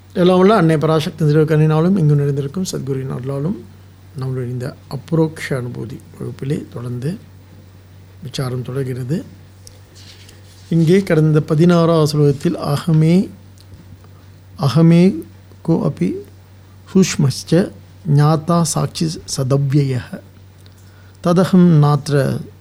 எல்லாம் உள்ள அன்னை பராசக்தி திருக்கண்ணினாலும் இங்கு நிறைந்திருக்கும் சத்குருவின் அருளாலும் நம்மளுடைய இந்த அப்ரோக்ஷ அனுபூதி வகுப்பிலே தொடர்ந்து விசாரம் தொடர்கிறது. இங்கே கடந்த 16வது ஸ்லோகத்தில் அகமே கோ அப்பி சூஷ்மச்ச ஞாதா சாட்சி சதவ்யய ததகம் நாத்ர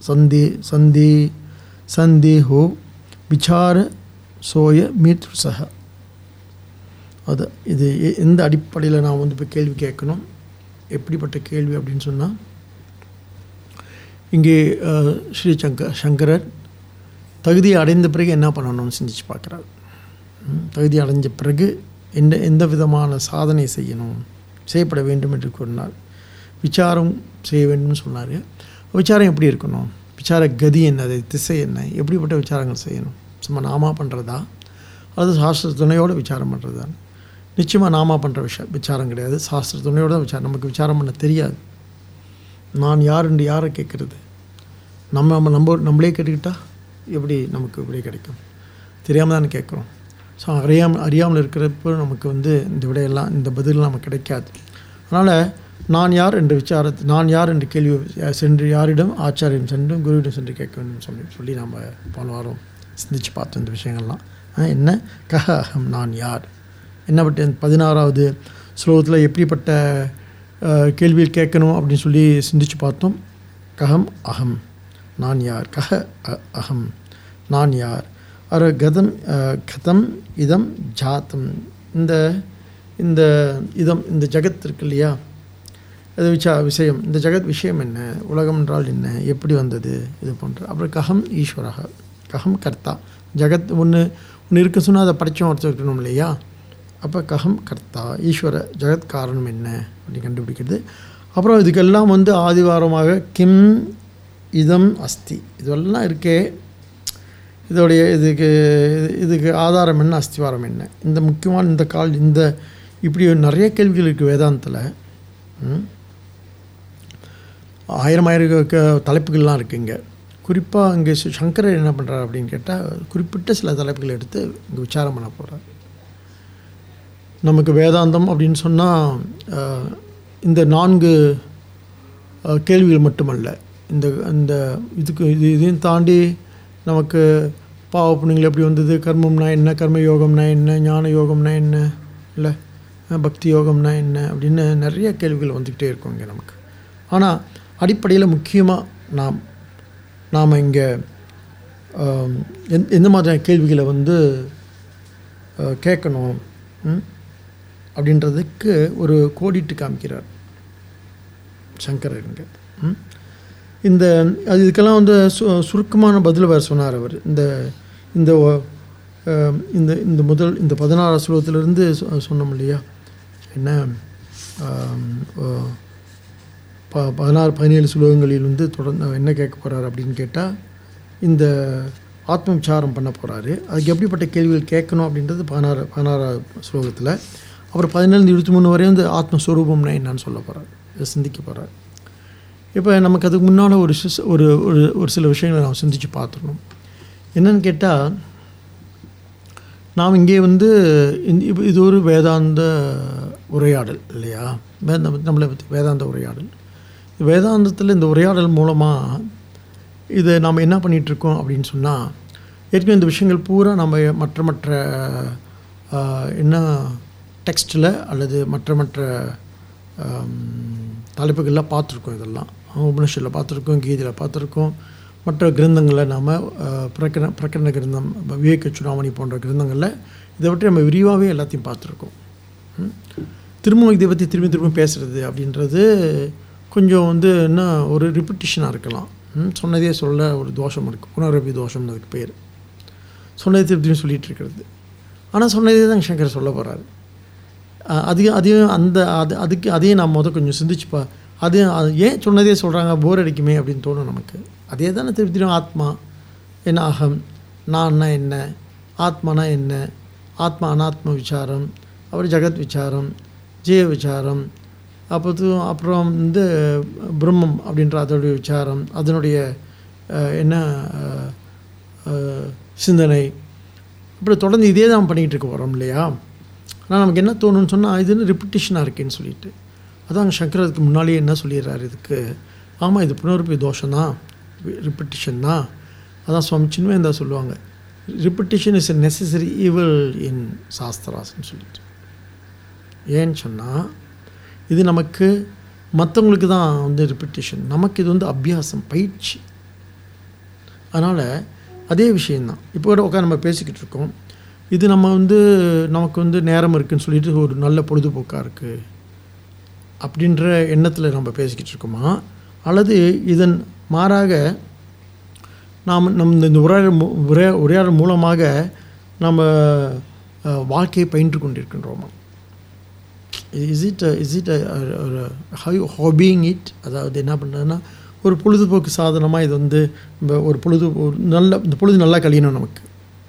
சந்தேஹோ விசார சோய மீத்ருசக. அது இது எந்த அடிப்படையில் நான் இப்போ கேள்வி கேட்கணும், எப்படிப்பட்ட கேள்வி அப்படின்னு சொன்னால், இங்கே ஸ்ரீ சங்கரர் தகுதியை அடைந்த பிறகு என்ன பண்ணணும்னு சிந்திச்சு பார்க்குறார். தகுதி அடைஞ்ச பிறகு எந்த விதமான சாதனை செய்யப்பட வேண்டும் என்று கூறினார். விசாரம் செய்ய வேண்டும்னு சொன்னார். விசாரம் எப்படி இருக்கணும், விசார கதி என்னது, திசை என்ன, எப்படிப்பட்ட விசாரங்கள் செய்யணும், சும்மா நாமா பண்ணுறதா அல்லது சாஸ்திர துணையோடு விசாரம் பண்ணுறதா? நிச்சயமாக நாமா பண்ணுற விசாரம் கிடையாது, சாஸ்திர துணையோடு தான் விசாரம். நமக்கு விசாரம் பண்ண தெரியாது. நான் யார் என்று யாரை கேட்குறது? நம்மளே கேட்டுக்கிட்டால் எப்படி நமக்கு இப்படி கிடைக்கும்? தெரியாமல் தானே கேட்குறோம். ஸோ அறியாமல் இருக்கிறப்போ நமக்கு இந்த விடையெல்லாம், இந்த பதிலெலாம் நமக்கு கிடைக்காது. அதனால் நான் யார் என்று கேள்வி சென்று யாரிடம், ஆச்சாரியம் சென்று குருவிடம் சென்று கேட்க வேண்டும் சொல்லி நாம் போன வாரம் சிந்திச்சு பார்த்தோம் இந்த விஷயங்கள்லாம். என்ன அகம், நான் யார், என்னப்பட்ட 16வது ஸ்லோகத்தில் எப்படிப்பட்ட கேள்வியில் கேட்கணும் அப்படின்னு சொல்லி சிந்திச்சு பார்த்தோம். அகம் நான் யார், அகம் நான் யார், கதம் இதம் ஜாத்தம், இந்த ஜகத் இருக்கு இல்லையா, அது விஷயம், இந்த ஜகத் விஷயம் என்ன, உலகம் என்றால் என்ன, எப்படி வந்தது, இது போன்ற. அப்புறம் கஹம் ஈஸ்வரக, கஹம் கர்த்தா, ஜகத் ஒன்று இருக்க சொன்னால் அதை படித்தோம் ஒருத்தர் இருக்கணும் இல்லையா. அப்போ கஹம் கர்த்தா, ஈஸ்வர ஜகத் காரணம் என்ன அப்படி கண்டுபிடிக்கிறது. அப்புறம் இதுக்கெல்லாம் ஆதிவாரமாக கிம் இதம் அஸ்தி, இதெல்லாம் இருக்கே, இதோடைய இதுக்கு ஆதாரம் என்ன, அஸ்திவாரம் என்ன, இந்த முக்கியமான இந்த இப்படி நிறைய கேள்விகள் இருக்குது வேதாந்தத்தில். 1000 தலைப்புகள்லாம் இருக்குது இங்கே. குறிப்பாக இங்கே சங்கரர் என்ன பண்ணுறார் அப்படின்னு கேட்டால், குறிப்பிட்ட சில தலைப்புகளை எடுத்து இங்கே விசாரம் பண்ண போகிறார். நமக்கு வேதாந்தம் அப்படின்னு சொன்னால் இந்த 4 கேள்விகள் மட்டுமல்ல, இந்த இதையும் தாண்டி நமக்கு பாவ புண்ணியங்கள் எப்படி வந்தது, கர்மம்னா என்ன, கர்ம யோகம்னா என்ன, ஞான யோகம்னா என்ன, இல்லை பக்தி யோகம்னா என்ன அப்படின்னு நிறைய கேள்விகள் வந்துக்கிட்டே இருக்கும் இங்கே நமக்கு. ஆனால் அடிப்படையில் முக்கியமாக நாம் இங்கே எந்த மாதிரியான கேள்விகளை கேட்கணும் அப்படின்றதுக்கு ஒரு கோடிட்டு காமிக்கிறார் சங்கரருங்க. இதுக்கெல்லாம் சுருக்கமான பதில் வேறு சொன்னார் அவர். இந்த 16 ஸ்லோகத்திலிருந்து சொன்னோம் இல்லையா, என்ன 16-17 ஸ்லோகங்களில் தொடர்ந்து என்ன கேட்க போகிறார் அப்படின்னு கேட்டால், இந்த ஆத்ம விசாரம் பண்ண போகிறாரு. அதுக்கு எப்படிப்பட்ட கேள்விகள் கேட்கணும் அப்படின்றது 16 ஸ்லோகத்தில். அப்புறம் 17-23 வரையும் ஆத்மஸ்வரூபம்னா என்னன்னு சொல்ல போகிறார், இதை சிந்திக்க போகிறார். இப்போ நமக்கு அதுக்கு முன்னால் ஒரு சில விஷயங்களை நாம் சிந்தித்து பார்த்துடணும். என்னன்னு கேட்டால், நாம் இங்கே இது ஒரு வேதாந்த உரையாடல் இல்லையா, நம்மளை பற்றி வேதாந்த உரையாடல். வேதாந்தத்தில் இந்த உரையாடல் மூலமாக இதை நாம் என்ன பண்ணிகிட்ருக்கோம் அப்படின்னு சொன்னால், ஏற்கனவே இந்த விஷயங்கள் பூரா நம்ம மற்ற என்ன டெக்ஸ்ட்டில் அல்லது மற்ற தலைப்புகளில் பார்த்துருக்கோம். இதெல்லாம் உபனிஷத்தில் பார்த்துருக்கோம், கீதையில் பார்த்துருக்கோம், மற்ற கிரந்தங்களில் நாம் பிரகரண கிரந்தம், விவேக சூடாமணி போன்ற கிரந்தங்களில் இதை பற்றி நம்ம விரிவாகவே எல்லாத்தையும் பார்த்துருக்கோம். திரும்ப இதை பற்றி திரும்ப பேசுகிறது அப்படின்றது கொஞ்சம் என்ன ஒரு ரிப்பிட்டிஷனாக இருக்கலாம். சொன்னதே சொல்ல ஒரு தோஷம் இருக்குது, புனரபி தோஷம்னு அதுக்கு பேர். சொன்னதே திருப்பியும் சொல்லிகிட்டு இருக்கிறது. ஆனால் சொன்னதே தான் சங்கர் சொல்ல போகிறாரு. அதையும் நாம் கொஞ்சம் சிந்திச்சுப்பா, அது ஏன் சொன்னதே சொல்கிறாங்க, போர் அடிக்குமே அப்படின்னு தோணும் நமக்கு. அதே தானே திருப்பியும் ஆத்மா என்ன, அகம் நான்னா என்ன, ஆத்மானா என்ன, ஆத்மா அனாத்ம விசாரம், அப்புறம் ஜெகத் விசாரம், ஜீவ விசாரம், அப்புறம் பிரம்மம் அப்படின்ற அதோடைய விசாரம், அதனுடைய என்ன சிந்தனை, அப்படி தொடர்ந்து இதே தான் பண்ணிக்கிட்டு இருக்க போகிறோம் இல்லையா. ஆனால் நமக்கு என்ன தோணுன்னு சொன்னால் இதுன்னு ரிப்பிட்டிஷனாக இருக்கேன்னு சொல்லிட்டு. அதான் சங்கரதுக்கு முன்னாலேயே என்ன சொல்லிடுறாரு இதுக்கு, ஆமாம் இது புனருப்பி தோஷம்தான், ரிப்பிட்டிஷன் தான். அதான் சுவாமி சின்மயந்தா சொல்லுவாங்க, repetition is a necessary evil in சாஸ்திராஸ்ன்னு சொல்லிட்டு. ஏன்னு சொன்னால் இது நமக்கு மற்றவங்களுக்கு தான் வந்து ரிப்பிட்டிஷன், நமக்கு இது வந்து அபியாசம், பயிற்சி. அதனால் அதே விஷயந்தான். இப்போ கூட உட்காந்து நம்ம பேசிக்கிட்டு இருக்கோம், இது நம்ம வந்து நமக்கு வந்து நேரம் இருக்குதுன்னு சொல்லிட்டு ஒரு நல்ல பொழுதுபோக்காக இருக்குது அப்படின்ற எண்ணத்தில் நம்ம பேசிக்கிட்டு இருக்கோமா, அல்லது இதன் மாறாக நாம் இந்த உரையாடல் மூலமாக நம்ம வாழ்க்கையை பயின்று கொண்டிருக்கின்றோமா? Is it hobbying it? அதாவது என்ன பண்ணுறதுன்னா ஒரு பொழுதுபோக்கு சாதனமாக இது வந்து ஒரு இந்த பொழுது நல்லா கழியணும் நமக்கு.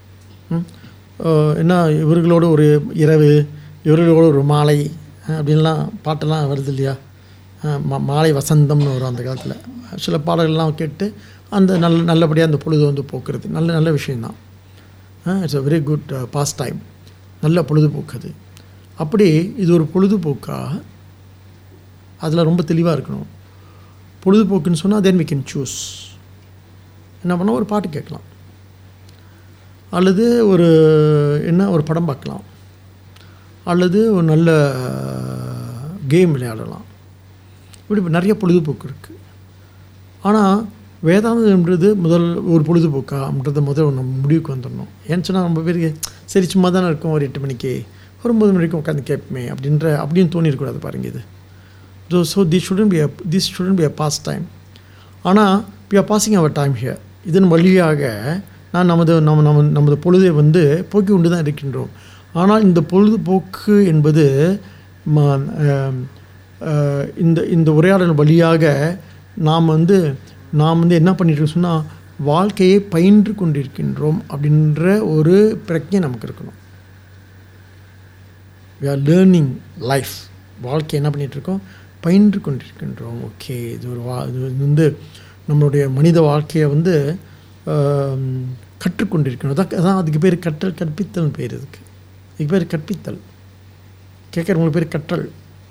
என்ன இவர்களோட ஒரு இரவு, இவர்களோட ஒரு மாலை அப்படின்லாம் பாட்டெல்லாம் வருது இல்லையா, மாலை வசந்தம்னு வரும் அந்த காலத்தில். சில பாடல்கள்லாம் கேட்டு அந்த நல்லபடியாக அந்த பொழுது வந்து போக்குறது நல்ல விஷயந்தான். It's a very good pastime, நல்ல பொழுதுபோக்கு அது. அப்படி இது ஒரு பொழுதுபோக்காக அதில் ரொம்ப தெளிவாக இருக்கணும். பொழுதுபோக்குன்னு சொன்னால் தென் வி கேன் சூஸ். என்ன பண்ணால் ஒரு பாட்டு கேட்கலாம், அல்லது ஒரு படம் பார்க்கலாம், அல்லது ஒரு நல்ல கேம் விளையாடலாம். இப்படி நிறைய பொழுதுபோக்கு இருக்குது. ஆனால் வேதாந்தம்ன்றது ஒரு பொழுதுபோக்கான்றது நம்ம முடிவுக்கு வந்துடணும். ஏன்னு சொன்னால் நம்ம பேருக்கு சரி சும்மா தானே இருக்கும், ஒரு 8 மணிக்கு ஒரு 9 மணிக்கு உட்காந்து கேட்போமே அப்படின்னு தோணிருக்கூடாது பாருங்க இது. So this shouldn't be a past time. ஆனால் we are passing our time here. இதன் வழியாக நமது பொழுதை வந்து போக்கி கொண்டு தான் இருக்கின்றோம். ஆனால் இந்த பொழுதுபோக்கு என்பது இந்த உரையாடல் வழியாக நாம் வந்து என்ன பண்ணிட்டு சொன்னால் வாழ்க்கையை பயின்று கொண்டிருக்கின்றோம் அப்படின்ற ஒரு பிரஜை நமக்கு இருக்கணும். we are learning life. வாழ்க்கை என்ன பண்ணிகிட்ருக்கோம், பயின்று கொண்டிருக்கின்றோம். ஓகே, இது வந்து நம்மளுடைய மனித வாழ்க்கையை வந்து கற்றுக்கொண்டிருக்கணும். அதான் அதுக்கு பேர் கற்பித்தல் பேர். இதுக்கு பேர் கற்பித்தல். கேட்குறவங்களுக்கு பேர் கற்றல்.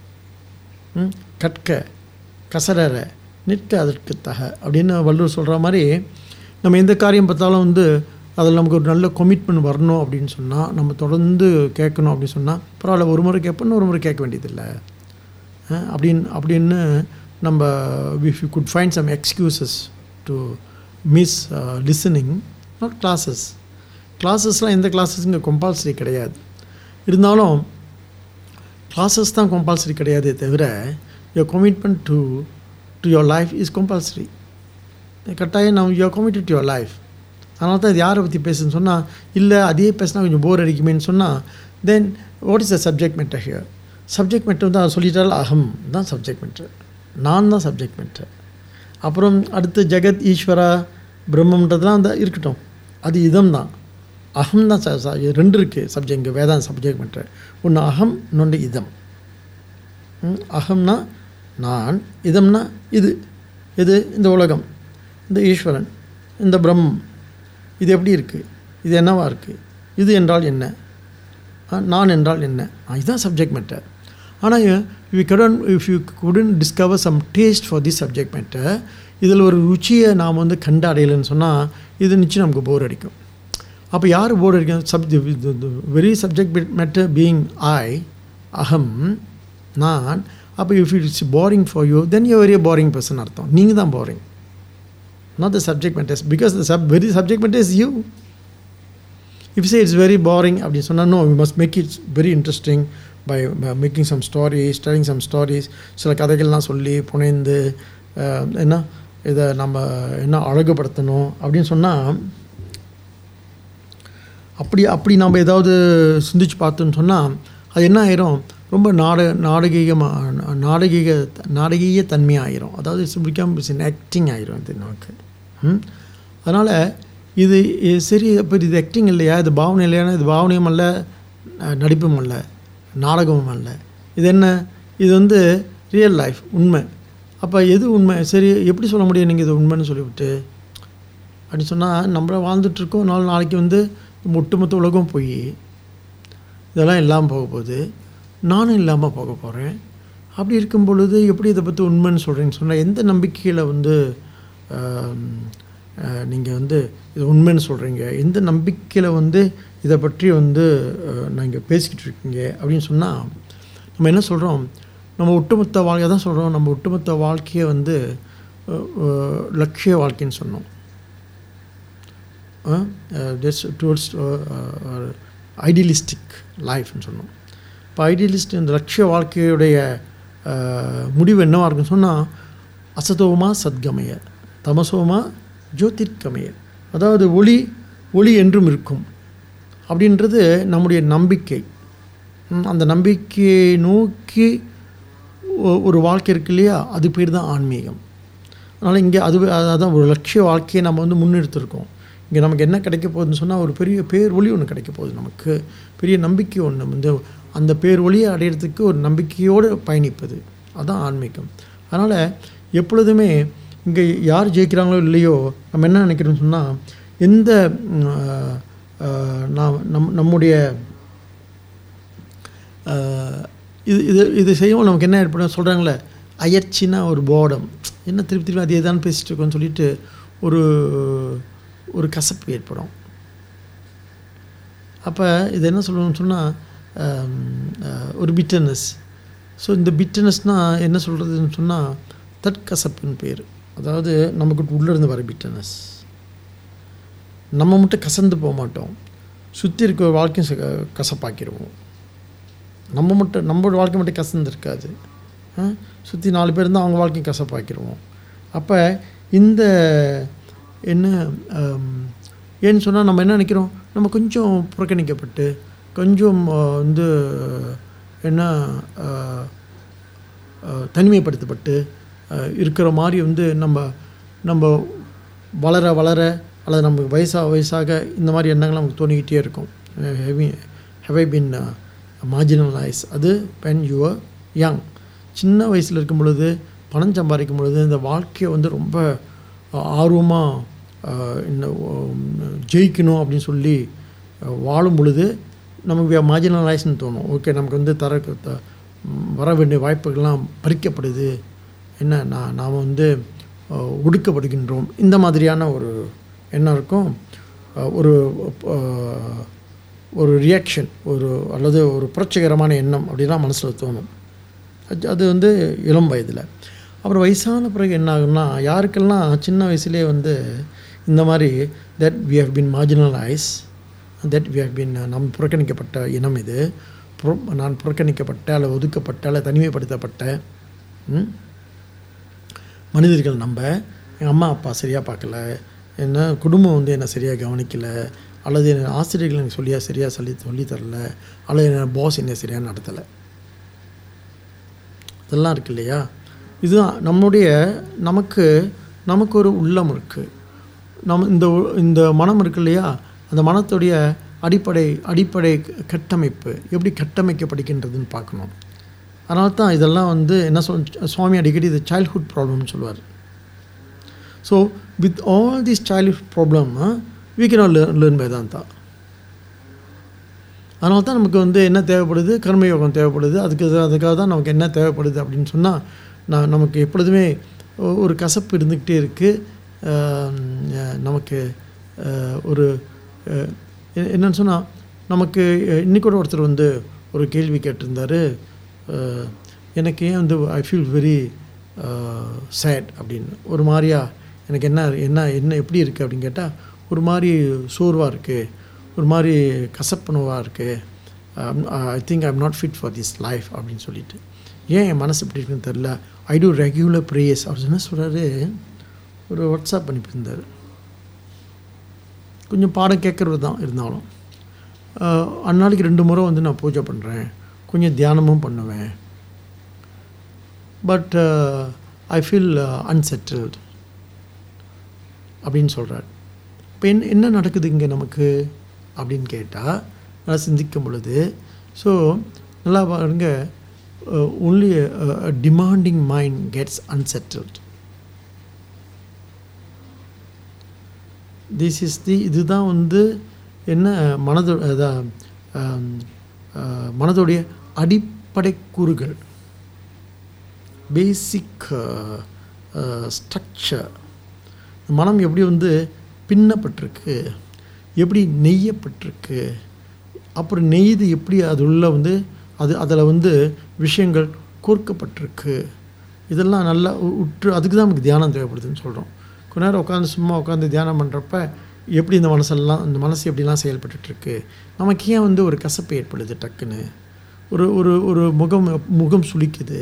கற்க கசடற நிற்க அதற்கு தக அப்படின்னு வள்ளுவர் சொல்கிற மாதிரி, நம்ம எந்த காரியம் பார்த்தாலும் வந்து அதில் நமக்கு ஒரு நல்ல கமிட்மெண்ட் வரணும் அப்படின்னு சொன்னால், நம்ம தொடர்ந்து கேட்கணும் அப்படின்னு சொன்னால், பரவாயில்ல ஒரு முறை கேட்போன்னு ஒரு முறை கேட்க வேண்டியதில்லை அப்படின்னு நம்ம if you could find some excuses to miss listening, not கிளாஸஸ்லாம் எந்த கிளாஸஸ் இங்கே கம்பல்சரி கிடையாது. இருந்தாலும் கிளாஸஸ் தான் கம்பல்சரி கிடையாதே தவிர your commitment to your life is compulsory. கட்டாயம் you are committed to your life. அதனால தான் இது யாரை பற்றி பேசுன்னு சொன்னால், இல்லை அதே பேசினா கொஞ்சம் போர் அடிக்குமேன்னு சொன்னால், then what is the subject matter here? Subject matter வந்து சொல்லிட்டால் அகம் தான் சப்ஜெக்ட் மேட்டர், நான் தான் சப்ஜெக்ட் மேட்டர். அப்புறம் அடுத்து ஜெகத் ஈஸ்வரா பிரம்மன்றதுலாம் அந்த இருக்கட்டும், அது இதம் தான். அகம் தான் 2 இருக்குது சப்ஜெக்ட். இங்கே வேதாந்த சப்ஜெக்ட் மேட்டர் ஒன்று அகம், இன்னொன்று இதம். அகம்னா நான், இதம்னா இது இந்த உலகம், இந்த ஈஸ்வரன், இந்த பிரம்மம், இது எப்படி இருக்குது, இது என்னவா இருக்குது, இது என்றால் என்ன, நான் என்றால் என்ன, இதுதான் சப்ஜெக்ட் மேட்டர். ஆனால் if you couldn't discover some taste for this subject matter, இதில் ஒரு ருச்சியை நாம் வந்து கண்டு அடையலைன்னு சொன்னால் இது நிச்சயம் நமக்கு போர் அடிக்கும். அப்போ யார் போர் அடிக்கும்? வெரி சப்ஜெக்ட் மேட்டர் பீயிங் அகம், நான். அப்போ if it's boring for you, then you very boring person அர்த்தம். நீங்கள் தான் boring, not the subject matter, because the very subject matter is you. If you say it's very boring, அப்படி சொன்னால், no, we must make it very interesting by making some stories, telling some stories. சில கதைகள்லாம் சொல்லி புனைந்து இதை நம்ம அழகுபடுத்தணும் அப்படின்னு சொன்னால், அப்படி நம்ம ஏதாவது சிந்திச்சு பார்த்தோன்னு சொன்னால் அது என்ன ஆயிரும், ரொம்ப நாடகீக தன்மையாகிரும். அதாவது இட்ஸ் இன் ஆக்டிங் ஆகிரும் இது நமக்கு. அதனால் இது சரி, இப்போ இது ஆக்டிங் இல்லையா, இது பாவனை இல்லையா, இது பாவனையும் அல்ல, நடிப்பும் அல்ல, நாடகமும் அல்ல, இது என்ன, இது வந்து ரியல் லைஃப், உண்மை. அப்போ எது உண்மை? சரி, எப்படி சொல்ல முடியும் நீங்கள் இது உண்மைன்னு சொல்லிவிட்டு? அப்படின்னு சொன்னால் நம்மள வாழ்ந்துட்டுருக்கோம். நாளைக்கு வந்து ஒட்டுமொத்த உலகம் போய் இதெல்லாம் இல்லாமல் போக போகுது, நானும் இல்லாமல் போக போகிறேன். அப்படி இருக்கும் பொழுது எப்படி இதை பற்றி உண்மைன்னு சொல்கிறீங்கன்னு சொன்னால், எந்த நம்பிக்கையில் வந்து நீங்கள் வந்து இது உண்மைன்னு சொல்கிறீங்க, எந்த நம்பிக்கையில் வந்து இதை பற்றி வந்து நீங்கள் பேசிக்கிட்டு இருக்கீங்க அப்படின்னு சொன்னால், நம்ம என்ன சொல்கிறோம், நம்ம ஒட்டுமொத்த வாழ்க்கையை தான் சொல்கிறோம். நம்ம ஒட்டுமொத்த வாழ்க்கையை வந்து லட்சிய வாழ்க்கைன்னு சொன்னோம். டுவர்ட்ஸ் ஐடியலிஸ்டிக் லைஃப்னு சொன்னோம். இப்போ ஐடியலிஸ்ட் இந்த லட்சிய வாழ்க்கையுடைய முடிவு என்னவாக இருக்குன்னு சொன்னால், அசதோமா சத்கமய தமசோமா ஜோதிர்கமய, அதாவது ஒளி என்றும் இருக்கும் அப்படின்றது நம்முடைய நம்பிக்கை. அந்த நம்பிக்கையை நோக்கி ஒரு வாழ்க்கை இருக்கு இல்லையா, அது பேர் தான் ஆன்மீகம். அதனால் இங்கே அதான் ஒரு லட்சிய வாழ்க்கையை நம்ம வந்து முன்னெடுத்துருக்கோம். இங்கே நமக்கு என்ன கிடைக்க போகுதுன்னு சொன்னால், ஒரு பெரிய பேர் ஒளி ஒன்று கிடைக்க போகுது, நமக்கு பெரிய நம்பிக்கை ஒன்று வந்து அந்த பேர் ஒளியை அடையிறதுக்கு ஒரு நம்பிக்கையோடு பயணிப்பது, அதுதான் ஆன்மீகம். அதனால் எப்பொழுதுமே இங்கே யார் ஜெயிக்கிறாங்களோ இல்லையோ, நம்ம என்ன நினைக்கிறோம்னு சொன்னால், எந்த நம்முடைய இது செய்யவும் நமக்கு என்ன ஏற்படும் சொல்கிறாங்களே, அயற்சின்னா ஒரு போர்டம், என்ன திருப்பி அதே தான் பேசிகிட்டு இருக்கோன்னு சொல்லிட்டு ஒரு கசப்பு ஏற்படும். அப்போ இது என்ன சொல்லணும்னு சொன்னால், ஒரு பிட்டர்னஸ். ஸோ இந்த பிட்டர்னஸ்னால் என்ன சொல்கிறதுன்னு சொன்னால், தற்கசப்புன்னு பேர். அதாவது நமக்கு உள்ளேருந்து வர பிட்டர்னஸ். நம்ம மட்டும் கசந்து போக மாட்டோம், சுற்றி இருக்க வாழ்க்கையும் கசப்பாக்கிடுவோம். நம்மளோட வாழ்க்கை மட்டும் கசந்து இருக்காது, சுற்றி 4 பேர் இருந்தால் அவங்க வாழ்க்கையும் கசப்பாக்கிடுவோம். அப்போ இந்த என்ன ஏன்னு சொன்னால், நம்ம என்ன நினைக்கிறோம், நம்ம கொஞ்சம் புறக்கணிக்கப்பட்டு கொஞ்சம் வந்து என்ன தனிமைப்படுத்தப்பட்டு இருக்கிற மாதிரி வந்து நம்ம வளர அல்லது நமக்கு வயசாக இந்த மாதிரி எண்ணங்கள் நமக்கு தோணிக்கிட்டே இருக்கும். Have I been marginalise. அது when you are young, சின்ன வயசில் இருக்கும் பொழுது, பணம் சம்பாதிக்கும் பொழுது, இந்த வாழ்க்கையை வந்து ரொம்ப ஆர்வமாக ஜெயிக்கணும் அப்படின்னு சொல்லி வாழும் பொழுது நமக்கு மார்ஜினலைஸ்ன்னு தோணும். ஓகே, நமக்கு வந்து வர வேண்டிய வாய்ப்புகள்லாம் பறிக்கப்படுது, என்ன நாம் வந்து ஒடுக்கப்படுகின்றோம், இந்த மாதிரியான ஒரு எண்ணம் இருக்கும். ஒரு ரியாக்ஷன், அல்லது ஒரு புரட்சிகரமான எண்ணம் அப்படிலாம் மனசில் தோணும். அது வந்து இளம் வயதில். அப்புறம் வயசான பிறகு என்ன ஆகுன்னா, யாருக்கெல்லாம் சின்ன வயசுலேயே வந்து இந்த மாதிரி that we have been marginalise, that we have been, நம் புறக்கணிக்கப்பட்ட இனம் இது, நான் புறக்கணிக்கப்பட்ட அல்லது ஒதுக்கப்பட்ட அல்லது தனிமைப்படுத்தப்பட்ட மனிதர்கள். எங்கள் அம்மா அப்பா சரியாக பார்க்கல, என்ன குடும்பம் வந்து என்னை சரியாக கவனிக்கலை, அல்லது என் ஆசிரியர்கள் எனக்கு சரியாக சொல்லி தரல, அல்லது என் பாஸ் என்னை சரியாக நடத்தலை, இதெல்லாம் இருக்கு இல்லையா. இதுதான் நமக்கு ஒரு உள்ளம் இருக்குது. இந்த மனம் இருக்கு இல்லையா, அந்த மனத்துடைய அடிப்படை கட்டமைப்பு எப்படி கட்டமைக்கப்படுகின்றதுன்னு பார்க்கணும். அதனால தான் இதெல்லாம் வந்து என்ன சுவாமி அடிக்கடி இது சைல்ட்ஹுட் ப்ராப்ளம்னு சொல்லுவார். So with all this childhood problem we cannot learn Vedanta. அதனால தான் நமக்கு வந்து என்ன தேவைப்படுது, கர்மயோகம் தேவைப்படுது. அதுக்காக தான் நமக்கு என்ன தேவைப்படுது அப்படின்னு சொன்னால், நமக்கு எப்பொழுதுமே ஒரு கசப்பு இருந்துக்கிட்டே இருக்குது. நமக்கு ஒரு என்னன்னு சொன்னால், நமக்கு இன்னைக்கு கூட ஒருத்தர் வந்து ஒரு கேள்வி கேட்டிருந்தார், எனக்கு ஏன் வந்து ஐ ஃபீல் வெரி சேட் அப்படின்னு. ஒரு மாதிரியா எனக்கு என்ன எப்படி இருக்குது அப்படின்னு கேட்டால், ஒரு மாதிரி சோர்வாக இருக்குது, ஒரு மாதிரி கசப்புணவாக இருக்குது, I think I am not fit for this life அப்படின்னு சொல்லிட்டு. ஏன் என் மனசு எப்படி இருக்குன்னு தெரில, ஐ டூ ரெகுலர் ப்ரேயர்ஸ். அவர் என்ன சொல்கிறாரு, ஒரு வாட்ஸ்அப் அனுப்பியிருந்தார். கொஞ்சம் பாடம் கேட்குறது தான் இருந்தாலும், அந்நாளைக்கு 2 முறை வந்து நான் பூஜை பண்ணுறேன், கொஞ்சம் தியானமும் பண்ணுவேன், பட் ஐ ஃபீல் அன்செட்டில்டு அப்படின்னு சொல்கிறார். இப்போ என்ன நடக்குது இங்கே நமக்கு அப்படின்னு கேட்டால், நல்லா சிந்திக்கும் பொழுது, ஸோ நல்லா பாருங்க, only demanding mind gets unsettled. இதுதான் வந்து என்ன மனது மனதுடைய அடிப்படை கூறுகள், பேசிக் ஸ்ட்ரக்சர். மனம் எப்படி வந்து பின்னப்பட்டிருக்கு, எப்படி நெய்யப்பட்டிருக்கு, அப்புறம் நெய்து எப்படி அது உள்ள வந்து அதில் வந்து விஷயங்கள் கோர்க்கப்பட்டிருக்கு, இதெல்லாம் நல்லா உற்று, அதுக்கு தான் நமக்கு தியானம் தேவைப்படுதுன்னு சொல்கிறோம். கொஞ்ச நேரம் சும்மா உட்காந்து தியானம் பண்ணுறப்ப எப்படி இந்த மனசு எப்படிலாம் செயல்பட்டுருக்கு, நமக்கு ஏன் வந்து ஒரு கசப்பு ஏற்படுது, டக்குன்னு ஒரு ஒரு ஒரு முகம் சுளிக்குது,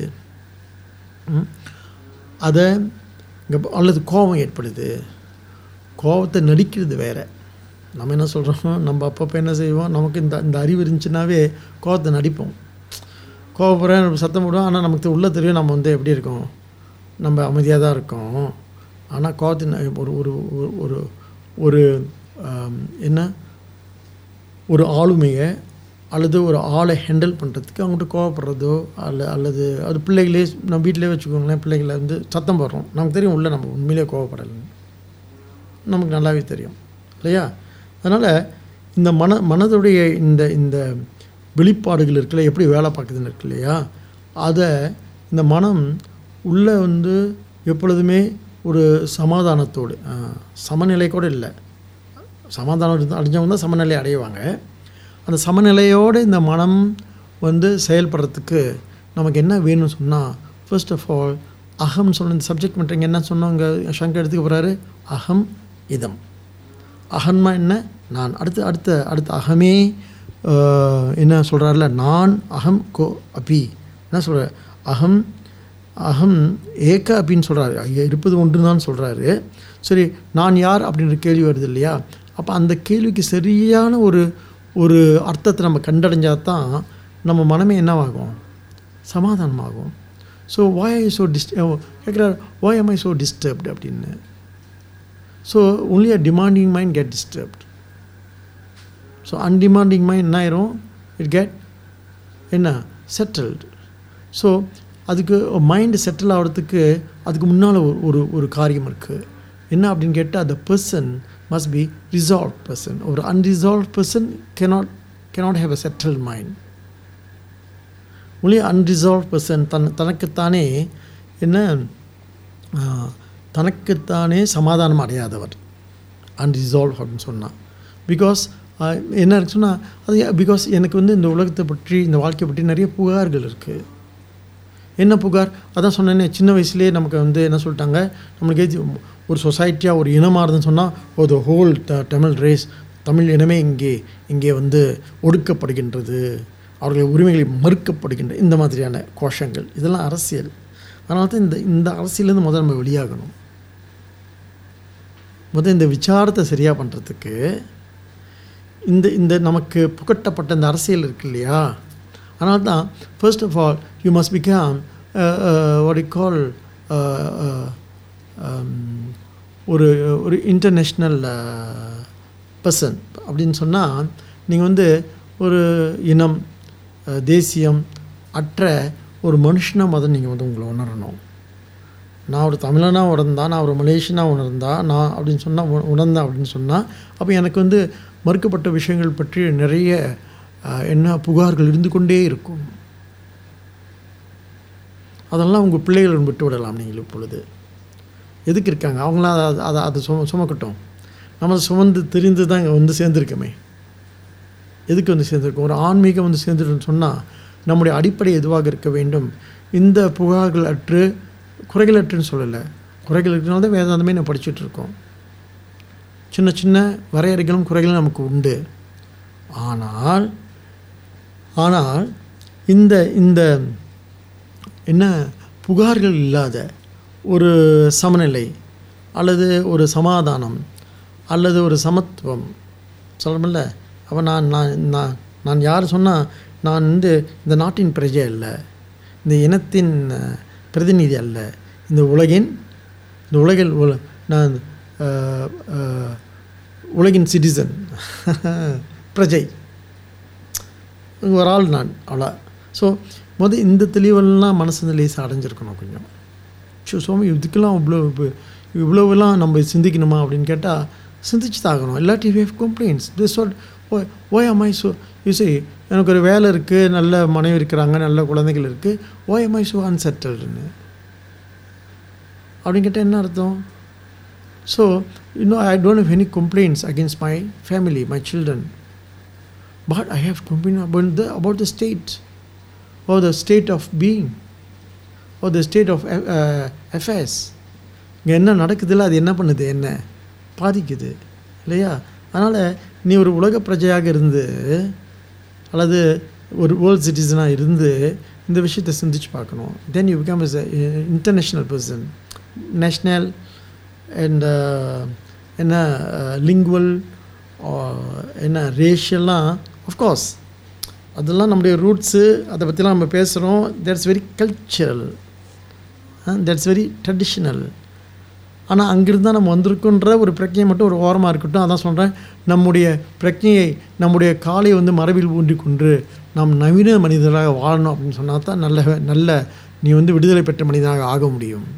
அதை அல்லது கோபம் ஏற்படுது. கோபத்தை நடிக்கிறது வேறு. நம்ம என்ன சொல்கிறோம், நம்ம அப்பப்போ என்ன செய்வோம், நமக்கு இந்த அறிவு இருந்துச்சுன்னாவே கோபத்தை நடிப்போம். கோபப்படுற சத்தம் போடுவோம், ஆனால் நமக்கு உள்ளே தெரியும் நம்ம வந்து எப்படி இருக்கோம், நம்ம அமைதியாக தான் இருக்கோம். ஆனால் கோபத்தின் ஒரு ஒரு ஒரு ஒரு என்ன ஒரு ஆளுமையை அல்லது ஒரு ஆளை ஹேண்டில் பண்ணுறதுக்கு அவங்ககிட்ட கோவப்படுறதோ அல்லது அது பிள்ளைகளே, நம்ம வீட்டிலே வச்சுக்கோங்களேன், பிள்ளைகளை வந்து சத்தம் போடுறோம், நமக்கு தெரியும் உள்ள நம்ம உண்மையிலே கோவப்படலைன்னு, நமக்கு நல்லாவே தெரியும் இல்லையா? அதனால் இந்த மனதுடைய இந்த வெளிப்பாடுகள் இருக்குல்ல, எப்படி வேலை பார்க்குதுன்னு இருக்கு இல்லையா, அதை இந்த மனம் உள்ளே வந்து எப்பொழுதுமே ஒரு சமாதானத்தோடு, சமநிலை கூட இல்லை, சமாதானம் அடைஞ்சவங்க தான் சமநிலை அடைவாங்க. அந்த சமநிலையோடு இந்த மனம் வந்து செயல்படுறதுக்கு நமக்கு என்ன வேணும்னு சொன்னால், ஃபர்ஸ்ட் ஆஃப் ஆல் அகம் சொன்ன இந்த சப்ஜெக்ட் பண்ணுறீங்க என்ன சொன்னவங்க சங்கர் எடுத்துக்க போகிறாரு, அகம் இதம். அகம்மா என்ன, நான். அடுத்து அகமே என்ன சொல்கிறாருல, நான் அகம் கோ அபி என்ன சொல்கிறார், அகம் ஏக அப்படின்னு சொல்கிறாரு, இருப்பது ஒன்று தான் சொல்கிறாரு. சரி, நான் யார் அப்படின்ற கேள்வி வருது இல்லையா? அப்போ அந்த கேள்விக்கு சரியான ஒரு அர்த்தத்தை நம்ம கண்டடைஞ்சால் தான் நம்ம மனமே என்னவாகும், சமாதானமாகும். ஸோ வாய் ஐ ஸோ கேட்குறாரு, why am I so disturbed அப்படின்னு. So only a demanding mind get disturbed. So undemanding mind என்ன ஆயிரும், இட் கெட் என்ன செட்டில்டு. ஸோ அதுக்கு மைண்டு செட்டில் ஆகிறதுக்கு அதுக்கு முன்னால் ஒரு காரியம் இருக்குது. என்ன அப்படின்னு கேட்டால், the person must be resolved person. ஒரு unresolved person cannot have a settled mind. only unresolved person தனக்குத்தானே என்ன தனக்குத்தானே சமாதானம் அடையாதவர் unresolved அப்படின்னு சொன்னால். பிகாஸ் என்ன இருக்கு சொன்னால், அது பிகாஸ் எனக்கு வந்து இந்த உலகத்தை பற்றி, இந்த வாழ்க்கையை பற்றி நிறைய புகார்கள் இருக்குது. என்ன புகார், அதான் சொன்னேன்னே, சின்ன வயசுலேயே நமக்கு வந்து என்ன சொல்லிட்டாங்க, நம்மளுக்கு ஒரு சொசைட்டியாக ஒரு இனமாக இருந்துன்னு சொன்னால், the whole Tamil race, Tamil இனமே இங்கே வந்து ஒடுக்கப்படுகின்றது, அவர்களுடைய உரிமைகளை மறுக்கப்படுகின்ற இந்த மாதிரியான கோஷங்கள், இதெல்லாம் அரசியல். அதனால தான் இந்த அரசியலேருந்து முதல்ல நம்ம வெளியாகணும். இந்த விசாரத்தை சரியாக பண்ணுறதுக்கு இந்த நமக்கு புகட்டப்பட்ட இந்த அரசியல் இருக்கு இல்லையா, அதனால தான் first of all you must become what you call ஒரு இன்டர்நேஷ்னல் பர்சன் அப்படின்னு சொன்னால், நீங்கள் வந்து ஒரு இனம் தேசியம் அற்ற ஒரு மனுஷனாக முதல் நீங்கள் வந்து உங்களை உணரணும். நான் ஒரு தமிழனாக உணர்ந்தா, நான் ஒரு மலேசியனாக உணர்ந்தா, நான் அப்படின்னு உணர்ந்தேன் அப்படின்னு சொன்னால், அப்போ எனக்கு வந்து மறுக்கப்பட்ட விஷயங்கள் பற்றி நிறைய என்ன புகார்கள் இருந்து கொண்டே இருக்கும். அதெல்லாம் உங்கள் பிள்ளைகளுடன் விட்டு விடலாம். நீங்கள் இப்பொழுது எதுக்கு இருக்காங்க, அவங்களாம் அதை சுமக்கட்டும். நம்ம சுமந்து தெரிந்து தான் இங்கே வந்து சேர்ந்துருக்கோமே. எதுக்கு வந்து சேர்ந்துருக்கோம், ஒரு ஆன்மீகம் வந்து சேர்ந்துருன்னு சொன்னால் நம்முடைய அடிப்படை எதுவாக இருக்க வேண்டும், இந்த புகார்கள் அற்று குறைகள் அற்றுன்னு சொல்லலை, குறைகள் இருக்கிறனால தான் வேதாந்தமே நம்ம படிச்சுட்ருக்கோம். சின்ன சின்ன வரையறைகளும் குறைகளும் நமக்கு உண்டு. ஆனால் இந்த என்ன புகார்கள் இல்லாத ஒரு சமநிலை அல்லது ஒரு சமாதானம் அல்லது ஒரு சமத்துவம் சொல்லமில்ல. அப்போ நான் யார் சொன்னால், நான் வந்து இந்த நாட்டின் பிரஜை அல்ல, இந்த இனத்தின் பிரதிநிதி அல்ல, இந்த உலகில் நான் உலகின் சிட்டிசன் பிரஜை, ஒரு ஆள் நான், அவ்வளோ. ஸோ இந்த தெளிவெல்லாம் மனசு லேசாக அடைஞ்சிருக்கணும் கொஞ்சம். சுவாமி இதுக்கெல்லாம் இவ்வளோவெல்லாம் நம்ம சிந்திக்கணுமா அப்படின்னு கேட்டால் சிந்திச்சு தாகணும். இல்லாட்டி we have complaints. This what why am I so, you say, எனக்கு ஒரு வேலை இருக்குது, நல்ல மனைவி இருக்கிறாங்க, நல்ல குழந்தைகள் இருக்குது, why am I so unsettled-ன்னு அப்படின்னு கேட்டால் என்ன அர்த்தம்? So I don't have any complaints against my family, my children, but I have complained about the state or the state of being or the state of affairs. இங்கே என்ன நடக்குதுல்ல, அது என்ன பண்ணுது, என்ன பாதிக்குது இல்லையா? அதனால் நீ ஒரு உலக பிரஜையாக இருந்து அல்லது ஒரு வேர்ல்ட் சிட்டிசனாக இருந்து இந்த விஷயத்தை சிந்திச்சு பார்க்கணும். Then you become as a international person, national and என்ன லிங்குவல் என்ன ரேஷியல்லாம் ஆஃப்கோர்ஸ் அதெல்லாம் நம்முடைய ரூட்ஸு, அதை பற்றிலாம் நம்ம பேசுகிறோம். That's very cultural, that's very traditional. ஆனால் அங்கிருந்து தான் நம்ம வந்திருக்குன்ற ஒரு பிரச்சனையை மட்டும் ஒரு ஓரமாக இருக்கட்டும். அதான் சொல்கிறேன், நம்முடைய பிரச்சனையை, நம்முடைய காலை மரபில் ஊன்றி கொண்டு நாம் நவீன மனிதராக வாழணும் அப்படின்னு சொன்னால் தான் நல்ல நீ விடுதலை பெற்ற மனிதனாக ஆக முடியும்.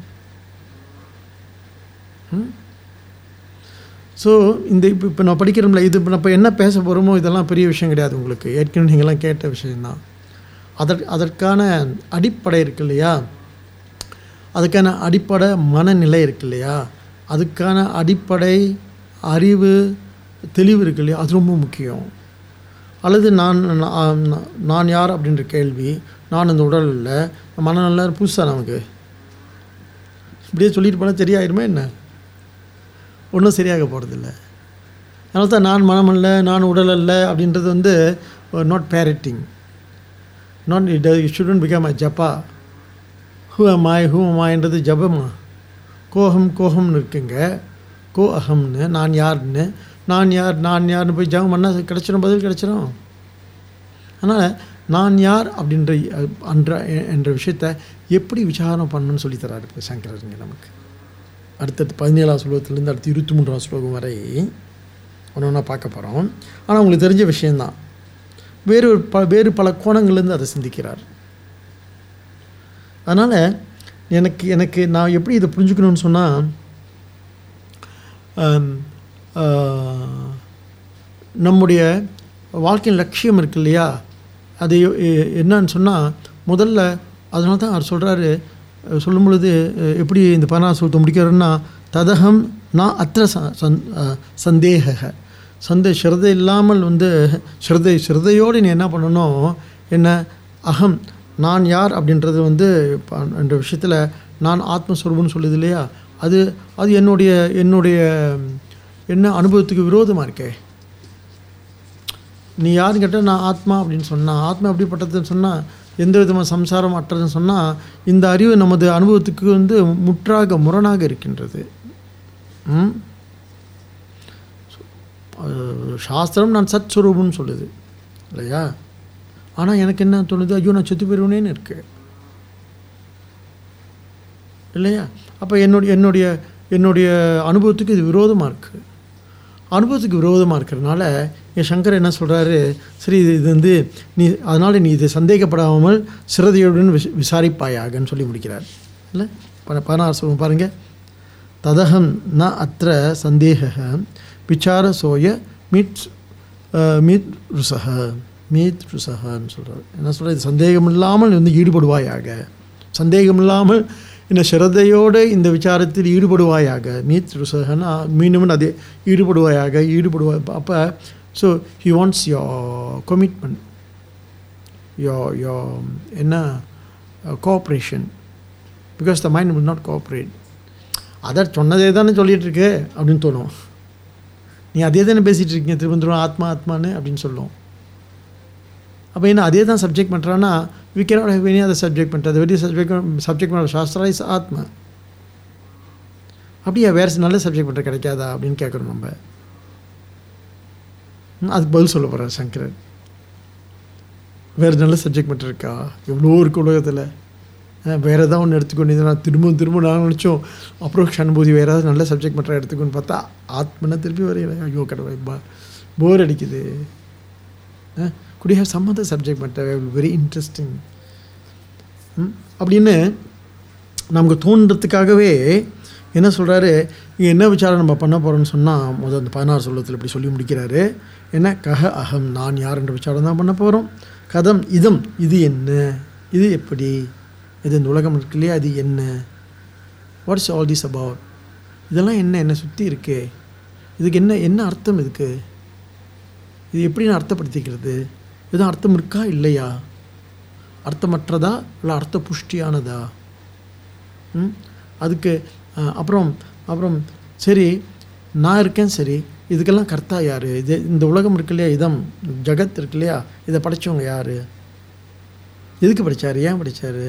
ஸோ இப்போ நான் படிக்கிறோம்ல, இது இப்போ என்ன பேச போகிறோமோ இதெல்லாம் பெரிய விஷயம் கிடையாது உங்களுக்கு. ஏற்கனவே நீங்கள்லாம் கேட்ட விஷயந்தான். அதற்கான அடிப்படை இருக்கு இல்லையா, அதுக்கான அடிப்படை மனநிலை இருக்கு இல்லையா, அதுக்கான அடிப்படை அறிவு தெளிவு இருக்கு இல்லையா, அது ரொம்ப முக்கியம். அல்லது நான் யார் அப்படின்ற கேள்வி, நான் இந்த உடல் இல்லை, மனநல புதுசாக நமக்கு இப்படியே சொல்லிட்டு போனால் சரியாயிருமா என்ன? ஒன்றும் சரியாக போகிறதில்ல. அதனால தான் நான் மனம் அல்ல, நான் உடல் அல்ல அப்படின்றது not parroting, not it shouldn't become a ஜப்பா. ஹூ அம்மாயன்றது ஜபமா? கோஹம்னு இருக்குங்க, கோ அகம்னு, நான் யார்னு, நான் யார்னு போய் ஜபம் பண்ணால் கிடச்சிடும், பதில் கிடச்சிடும். அதனால் நான் யார் என்ற விஷயத்தை எப்படி விசாரம் பண்ணணும்னு சொல்லித்தராரு இப்போ சங்கரருங்க நமக்கு. அடுத்தடுத்து 17ஆம் ஸ்லோகத்திலேருந்து அடுத்து 23ஆம் ஸ்லோகம் வரை ஒன்று பார்க்க போகிறோம். ஆனால் உங்களுக்கு தெரிஞ்ச விஷயந்தான், வேறு பல கோணங்கள்லேருந்து அதை சிந்திக்கிறார். அதனால் எனக்கு நான் எப்படி இதை புரிஞ்சுக்கணும்னு சொன்னால், நம்முடைய வாழ்க்கையின் லட்சியம் இருக்கு இல்லையா, அது என்னன்னு சொன்னால், முதல்ல அதனால தான் அவர் சொல்கிறாரு, சொல்லும் பொழுது எப்படி இந்த 16ஆம் ஸ்லோகத்தை முடிக்கிறாருன்னா, ததகம் நான் அத்திர சந்தேக ஸ்ரத்தை இல்லாமல் ஸ்ரத்தையோடு நீ என்ன பண்ணணும், என்ன அகம் நான் யார் அப்படின்றது என்ற விஷயத்தில் நான் ஆத்மஸ்வரூபம்னு சொல்லுது இல்லையா, அது என்னுடைய என்ன அனுபவத்துக்கு விரோதமாக இருக்கே. நீ யாருன்னு கேட்டால் நான் ஆத்மா அப்படின்னு சொன்னால், ஆத்மா எப்படிப்பட்டதுன்னு சொன்னால், எந்த விதமான சம்சாரம் அற்றதுன்னு சொன்னால், இந்த அறிவு நமது அனுபவத்துக்கு முரணாக இருக்கின்றது. சாஸ்திரம் நான் சத் ஸ்வரூபம்னு சொல்லுது இல்லையா, ஆனால் எனக்கு என்ன தோணுது, ஐயோ நான் செத்து போயிடுவேனேன்னு இருக்கு இல்லையா. அப்போ என்னுடைய அனுபவத்துக்கு இது விரோதமாக இருக்குது. அனுபவத்துக்கு விரோதமாக இருக்கிறதுனால என் சங்கர் என்ன சொல்கிறாரு, சரி இது நீ அதனால் நீ இதை சந்தேகப்படாமல் சிரதையுடன் விசாரிப்பாயாகன்னு சொல்லி முடிக்கிறார் இல்லை. 16 சொல்லுவோம் பாருங்கள். ததகம் ந அத்திர சந்தேக விசார சோய மீத் ருசகன்னு சொல்கிறார். என்ன சொல்கிறார், இது சந்தேகம் இல்லாமல் ஈடுபடுவாயாக, சந்தேகம் இல்லாமல் இந்த ஸ்ரத்தையோடு இந்த விசாரத்தில் ஈடுபடுவாயாக. மீத் ருசகன்னா மீண்டும் அதே ஈடுபடுவாயாக. அப்போ so he wants your commitment, your என்ன cooperation, because the mind will not cooperate. அதை சொன்னதே தானே சொல்லிகிட்ருக்கு அப்படின்னு தோணும். நீ அதே தானே பேசிகிட்டு இருக்கீங்க, திரும்ப ஆத்மான்னு அப்படின்னு சொல்லும். அப்போ என்ன அதே தான் சப்ஜெக்ட் பண்ணுறான்னா, we cannot have any other subject matter. The very subject matter சாஸ்திரா இஸ் ஆத்மா. அப்படியா வேறு நல்ல சப்ஜெக்ட் மேட்டர் கிடைக்காதா அப்படின்னு கேட்குறோம் நம்ம. அதுக்கு பதில் சொல்ல போகிறார் சங்கரர். வேறு நல்ல சப்ஜெக்ட் மேட்டர் இருக்கா? எவ்வளோ இருக்குது உலகத்தில். வேறு ஏதாவது ஒன்று எடுத்துக்கொண்டு நான் திரும்ப நான் நினச்சோம் அப்ரோக்ஷ அனுபூதி வேறு ஏதாவது நல்ல சப்ஜெக்ட் மேட்டர் எடுத்துக்கொண்டு பார்த்தா ஆத்மனா திருப்பி வரையில. ஐயோ கடவுள் போர் அடிக்குது. could you have some other subject matter very interesting அப்படின்னு நமக்கு தோன்றதுக்காகவே என்ன சொல்கிறாரு, இங்கே என்ன விசாரம் நம்ம பண்ண போகிறோன்னு சொன்னால் முதல் அந்த 16 சொல்வத்தில் இப்படி சொல்லி முடிக்கிறாரு. என்ன கஹ அகம், நான் யார் என்ற விசாரம் தான் பண்ண போகிறோம். கதம் இதம், இது என்ன, இது எப்படி, இது இந்த உலகம் இருக்கு இல்லையா, இது என்ன, வாட்ஸ் ஆல் திஸ் அபவுட், இதெல்லாம் என்ன, என்ன சுற்றி இருக்கே, இதுக்கு என்ன என்ன அர்த்தம், இதுக்கு இது எப்படி நான் அர்த்தப்படுத்திக்கிறது, எதுவும் அர்த்தம் இருக்கா இல்லையா, அர்த்தமற்றதா இல்லை அர்த்த புஷ்டியானதா, அதுக்கு அப்புறம் அப்புறம் சரி நான் இருக்கேன், சரி இதுக்கெல்லாம் கர்த்தா யார், இது இந்த உலகம் இருக்கு இல்லையா, இதம் ஜகத் இருக்கு இல்லையா, இதை படைச்சவங்க யார், எதுக்கு படித்தார், ஏன் படித்தார்,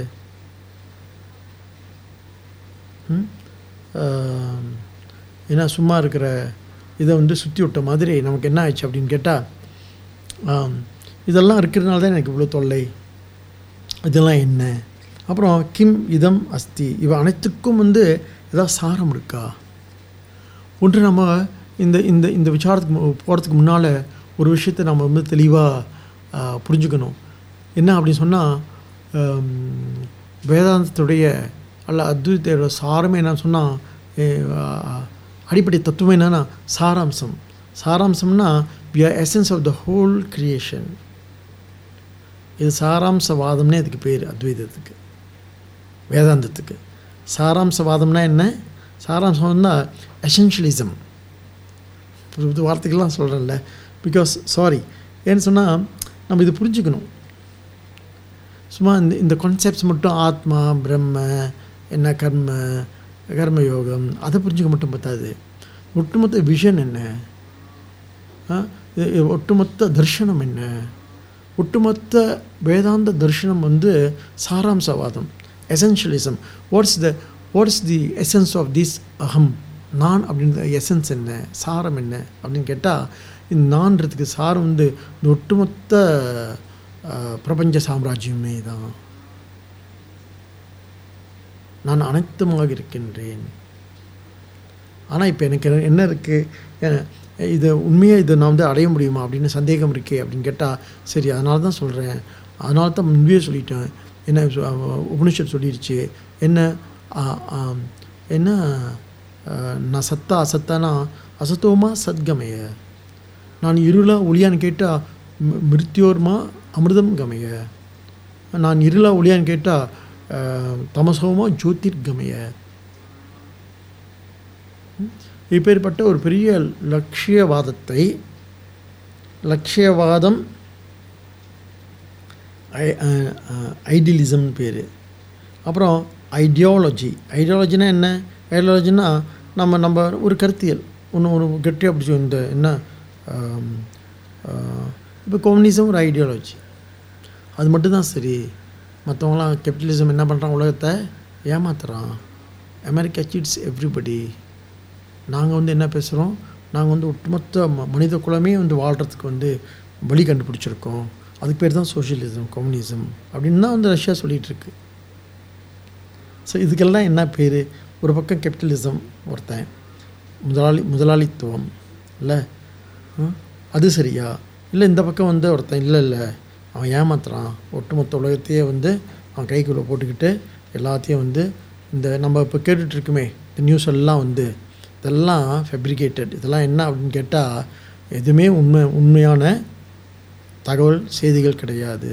ஏன்னா சும்மா இருக்கிற இதை வந்து சுற்றி விட்ட மாதிரி நமக்கு என்ன ஆயிடுச்சு அப்படின்னு கேட்டால் இதெல்லாம் இருக்கிறதுனால தான் எனக்கு இவ்வளோ தொல்லை, இதெல்லாம் என்ன, அப்புறம் கிம் இதம் அஸ்தி, இவ அனைத்துக்கும் வந்து ஏதாவது சாரம் இருக்கா. ஒன்று நம்ம இந்த இந்த இந்த விசாரத்துக்கு போகிறதுக்கு முன்னால் ஒரு விஷயத்தை நம்ம வந்து தெளிவாக புரிஞ்சுக்கணும். என்ன அப்படின்னு சொன்னால் வேதாந்தத்துடைய அல்ல அத்வைத்தோட சாரமே என்னன்னு சொன்னால் அடிப்படை தத்துவம் என்னென்னா சாராம்சம். சாராம்சம்னா we are essence of the whole creation. இது சாராம்சவாதம்னே அதுக்கு பேர், அத்வைதத்துக்கு வேதாந்தத்துக்கு. சாராம்சவாதம்னா என்ன, சாராம்சம்னா எசென்ஷியலிசம். புது வார்த்தைகள்லாம் சொல்கிறேன்ல, பிகாஸ் சாரி ஏன்னு சொன்னால் நம்ம இது புரிஞ்சுக்கணும். சும்மா இந்த கான்செப்ட்ஸ் மட்டும் ஆத்மா பிரம்ம என்ன கர்மயோகம் அதை புரிஞ்சுக்க மட்டும் பத்தாது. ஒட்டுமொத்த விஷன் என்ன, ஒட்டுமொத்த தர்ஷனம் என்ன, ஒட்டுமொத்த வேதாந்த தர்ஷனம் வந்து சாராம்சவாதம், essentialism. What's the essence of this அகம், நான் அப்படின்ற எசன்ஸ் என்ன, சாரம் என்ன அப்படின்னு கேட்டால் இந்த நான்றதுக்கு சாரம் வந்து இந்த ஒட்டுமொத்த பிரபஞ்ச சாம்ராஜ்யமே தான். நான் அனைத்துமாக இருக்கின்றேன். ஆனால் இப்போ எனக்கு என்ன இருக்குது, இது உண்மையாக இதை நான் வந்து அடைய முடியுமா அப்படின்னு சந்தேகம் இருக்கே அப்படின்னு கேட்டால் சரி அதனால தான் சொல்கிறேன், அதனால தான் முன்பே சொல்லிட்டேன். என்ன உபனிஷத் சொல்லிடுச்சு, என்ன என்ன நான் சத்தா அசத்தானா அசத்தோமா சத்கமய, நான் இருளா ஒளியான்னு கேட்டால் மிருத்யோர்மா அமிர்தம் கமய, நான் இருளா ஒளியான்னு கேட்டால் தமசோமா ஜோதிர்கமய. இப்பேற்பட்ட ஒரு பெரிய லட்சியவாதம் ஐடியலிசம்னு பேர். அப்புறம் ஐடியாலஜினா என்ன, ஐடியாலஜினா நம்ம ஒரு கருத்தியல் ஒன்று கெட்டியாக பிடிச்சி இந்த என்ன இப்போ கம்யூனிசம் ஒரு ஐடியாலஜி, அது மட்டும்தான் சரி. மற்றவங்களாம் கேபிட்டலிசம் என்ன பண்ணுறான், உலகத்தை ஏமாத்துறான். America seeds everybody. நாங்கள் வந்து என்ன பேசுகிறோம், நாங்கள் வந்து ஒட்டுமொத்த மனித குலமே வந்து வாழ்கிறதுக்கு வந்து வழி கண்டுபிடிச்சிருக்கோம், அதுக்கு பேர் தான் சோஷியலிசம் கம்யூனிசம் அப்படின்னு தான் வந்து ரஷ்யா சொல்லிகிட்ருக்கு. ஸோ இதுக்கெல்லாம் என்ன பேர், ஒரு பக்கம் கேபிட்டலிசம் ஒருத்தன் முதலாளித்துவம் இல்லை, அது சரியா, இல்லை இந்த பக்கம் வந்து ஒருத்தன் இல்லை அவன் ஏமாத்துறான், ஒட்டுமொத்த உலகத்தையே வந்து அவன் கைக்குள்ளே போட்டுக்கிட்டு எல்லாத்தையும் வந்து இந்த நம்ம இப்போ கேட்டுட்ருக்குமே இந்த நியூஸ் எல்லாம் வந்து இதெல்லாம் ஃபேப்ரிகேட்டட், இதெல்லாம் என்ன அப்படின்னு கேட்டால் எதுவுமே உண்மையான தகவல் செய்திகள் கிடையாது,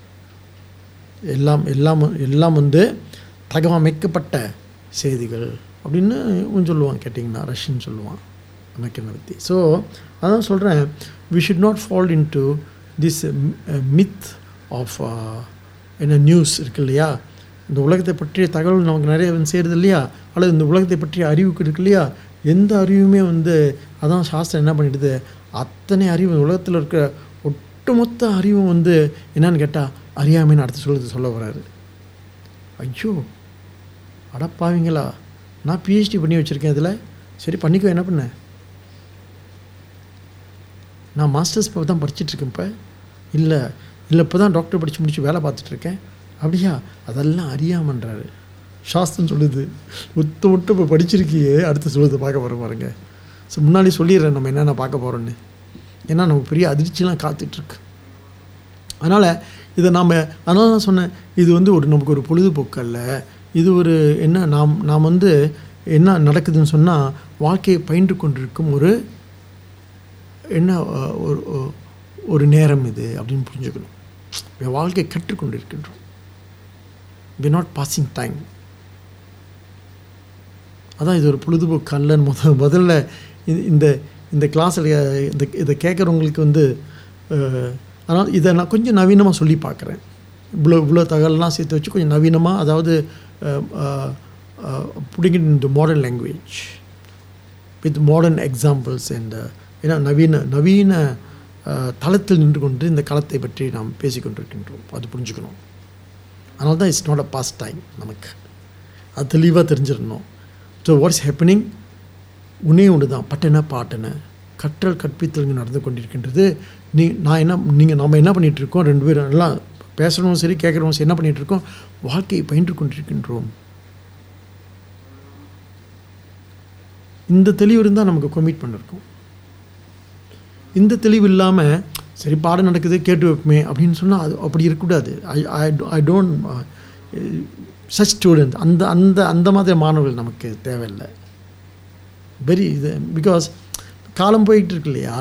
எல்லாம் வந்து தகவமைக்கப்பட்ட செய்திகள் அப்படின்னு சொல்லுவான். கேட்டிங்கன்னா ரஷ்யன் சொல்லுவான் அமெரிக்கனை பற்றி. ஸோ அதான் சொல்கிறேன், we should not fall into this myth of என்ன நியூஸ் இருக்கு இல்லையா, இந்த உலகத்தை பற்றிய தகவல் நமக்கு நிறைய வந்து சேருது இல்லையா, அல்லது இந்த உலகத்தை பற்றிய அறிவுக்கு இருக்கு இல்லையா, எந்த அறிவுமே வந்து அதான் சாஸ்திரம் என்ன பண்ணிடுது, அத்தனை அறிவு உலகத்தில் இருக்கிற ஒட்டுமொத்த அறிவும் வந்து என்னன்னு கேட்டால் அறியாமைன்னு அடுத்து சொல்ல வர்றாரு. ஐயோ அடப்பாவீங்களா, நான் பிஹெச்டி பண்ணி வச்சுருக்கேன் இதில், சரி பண்ணிக்கோ, என்ன பண்ண, நான் மாஸ்டர்ஸ் இப்போ தான் படிச்சுட்ருக்கேன், இப்போ இல்லை இப்போ தான் டாக்டர் படித்து முடிச்சு வேலை பார்த்துட்ருக்கேன், அப்படியா, அதெல்லாம் அறியாமன்றாரு. சாஸ்திரம் சொல்லுது, ஒத்து இப்போ படிச்சிருக்கியே, அடுத்து சொல்லுது பார்க்க போகிற பாருங்க. ஸோ முன்னாடி சொல்லிடுறேன் நம்ம என்னென்ன பார்க்க போகிறோன்னு, ஏன்னா நமக்கு பெரிய அதிர்ச்சிலாம் காத்துட்ருக்கு. அதனால் இதை அதனால தான் சொன்னேன், இது வந்து நமக்கு ஒரு பொழுதுபோக்கு அல்ல, இது ஒரு என்ன நாம் வந்து என்ன நடக்குதுன்னு சொன்னால், வாழ்க்கையை பயின்று கொண்டிருக்கும் ஒரு ஒரு நேரம் இது அப்படின்னு புரிஞ்சுக்கணும். வாழ்க்கையை கற்றுக்கொண்டிருக்கின்றோம். We not passing time. அதான் இது ஒரு பொழுதுபோக்கு அல்லன்னு முதல்ல இந்த இந்த கிளாஸில் இதை கேட்குறவங்களுக்கு அதனால் இதை நான் கொஞ்சம் நவீனமாக சொல்லி பார்க்குறேன். இவ்வளோ தகவலாம் சேர்த்து வச்சு கொஞ்சம் நவீனமாக, அதாவது putting it into modern language with modern examples and ஏன்னா நவீன தளத்தில் நின்று கொண்டு இந்த களத்தை பற்றி நாம் பேசிக்கொண்டிருக்கின்றோம். அது புரிஞ்சுக்கணும். அதனால தான் it's not a pastime. நமக்கு அது தெளிவாக தெரிஞ்சிடணும். ஸோ வாட்ஸ் ஹேப்பனிங் ஒன்று தான், பட்டன பாட்டன கற்றல் கற்பித்தல் நடந்து கொண்டிருக்கின்றது. நம்ம என்ன பண்ணிகிட்ருக்கோம், ரெண்டு பேரும் எல்லாம் பேசுகிறவங்க சரி கேட்குறவங்க சரி என்ன பண்ணிகிட்ருக்கோம், வாழ்க்கையை பயின்று கொண்டிருக்கின்றோம். இந்த தெளிவு இருந்தால் நமக்கு கமிட் பண்ணிருக்கோம். இந்த தெளிவு இல்லாமல் சரி பாடம் நடக்குது கேட்டு வைப்போமே அப்படின்னு சொன்னால் அது அப்படி இருக்கக்கூடாது. ஐ டோன்ட் சச் ஸ்டூடெண்ட் அந்த அந்த அந்த மாதிரி மாணவர்கள் நமக்கு தேவையில்லை. வெரி இது பிகாஸ் காலம் போயிட்டு இருக்கு இல்லையா.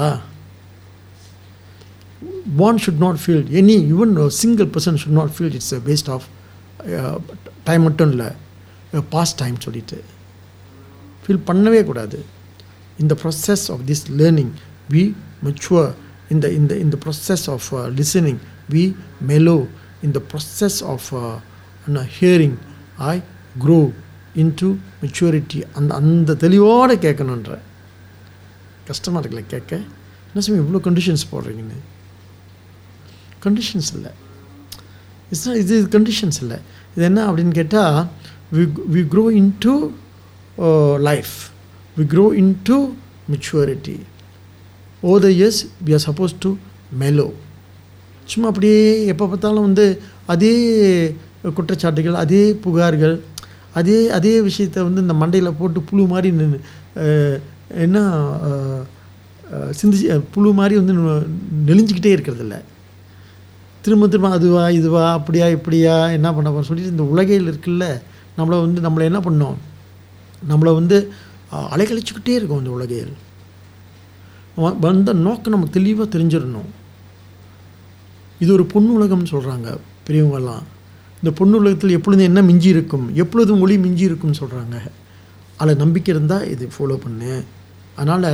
One should not feel even single person should not feel it's a waste of time மட்டும் இல்லை, பாஸ்ட் டைம் சொல்லிட்டு ஃபீல் பண்ணவே கூடாது. இந்த process of this learning we mature, in the process of listening we mellow, in the process of hearing I grow into maturity. அந்த தெளிவோடு கேட்கணுன்ற கஷ்டமாக இருக்குல்ல கேட்க. என்ன சொல்லுங்க இவ்வளோ கண்டிஷன்ஸ் போடுறீங்கன்னு. கண்டிஷன்ஸ் இல்லை, இது கண்டிஷன்ஸ் இல்லை. இது என்ன அப்படின்னு கேட்டால் we grow into life, we grow into maturity. Over the years we are supposed to mellow. சும்மா அப்படியே எப்போ பார்த்தாலும் அதே குற்றச்சாட்டுகள், அதே புகார்கள், அதே விஷயத்தை இந்த மண்டையில் போட்டு புழு மாதிரி என்ன சிந்திச்சு புழு மாதிரி நெளிஞ்சிக்கிட்டே இருக்கிறதில்ல. திரும்ப அதுவா இதுவா அப்படியா இப்படியா என்ன பண்ண போகிறோம் சொல்லிட்டு இந்த உலகையில் இருக்குல்ல நம்மளை என்ன பண்ணோம், நம்மளை அலைக்கழிச்சுக்கிட்டே இருக்கும் இந்த உலகையில். வந்த நோக்கம் நம்ம தெளிவாக தெரிஞ்சிடணும். இது ஒரு பொண்ணு உலகம்னு சொல்கிறாங்க பெரியவங்கெல்லாம். இந்த பொண்ணு உலகத்தில் எப்பொழுதும் என்ன மிஞ்சி இருக்கும், எப்பொழுதும் ஒளி மிஞ்சி இருக்கும்னு சொல்கிறாங்க. அதில் நம்பிக்கை இருந்தால் இது ஃபாலோ பண்ணு. அதனால்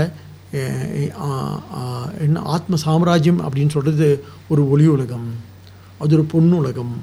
என்ன ஆத்ம சாம்ராஜ்யம் அப்படின்னு சொல்கிறது ஒரு ஒளி உலகம், அது ஒரு பொண்ணு உலகம்.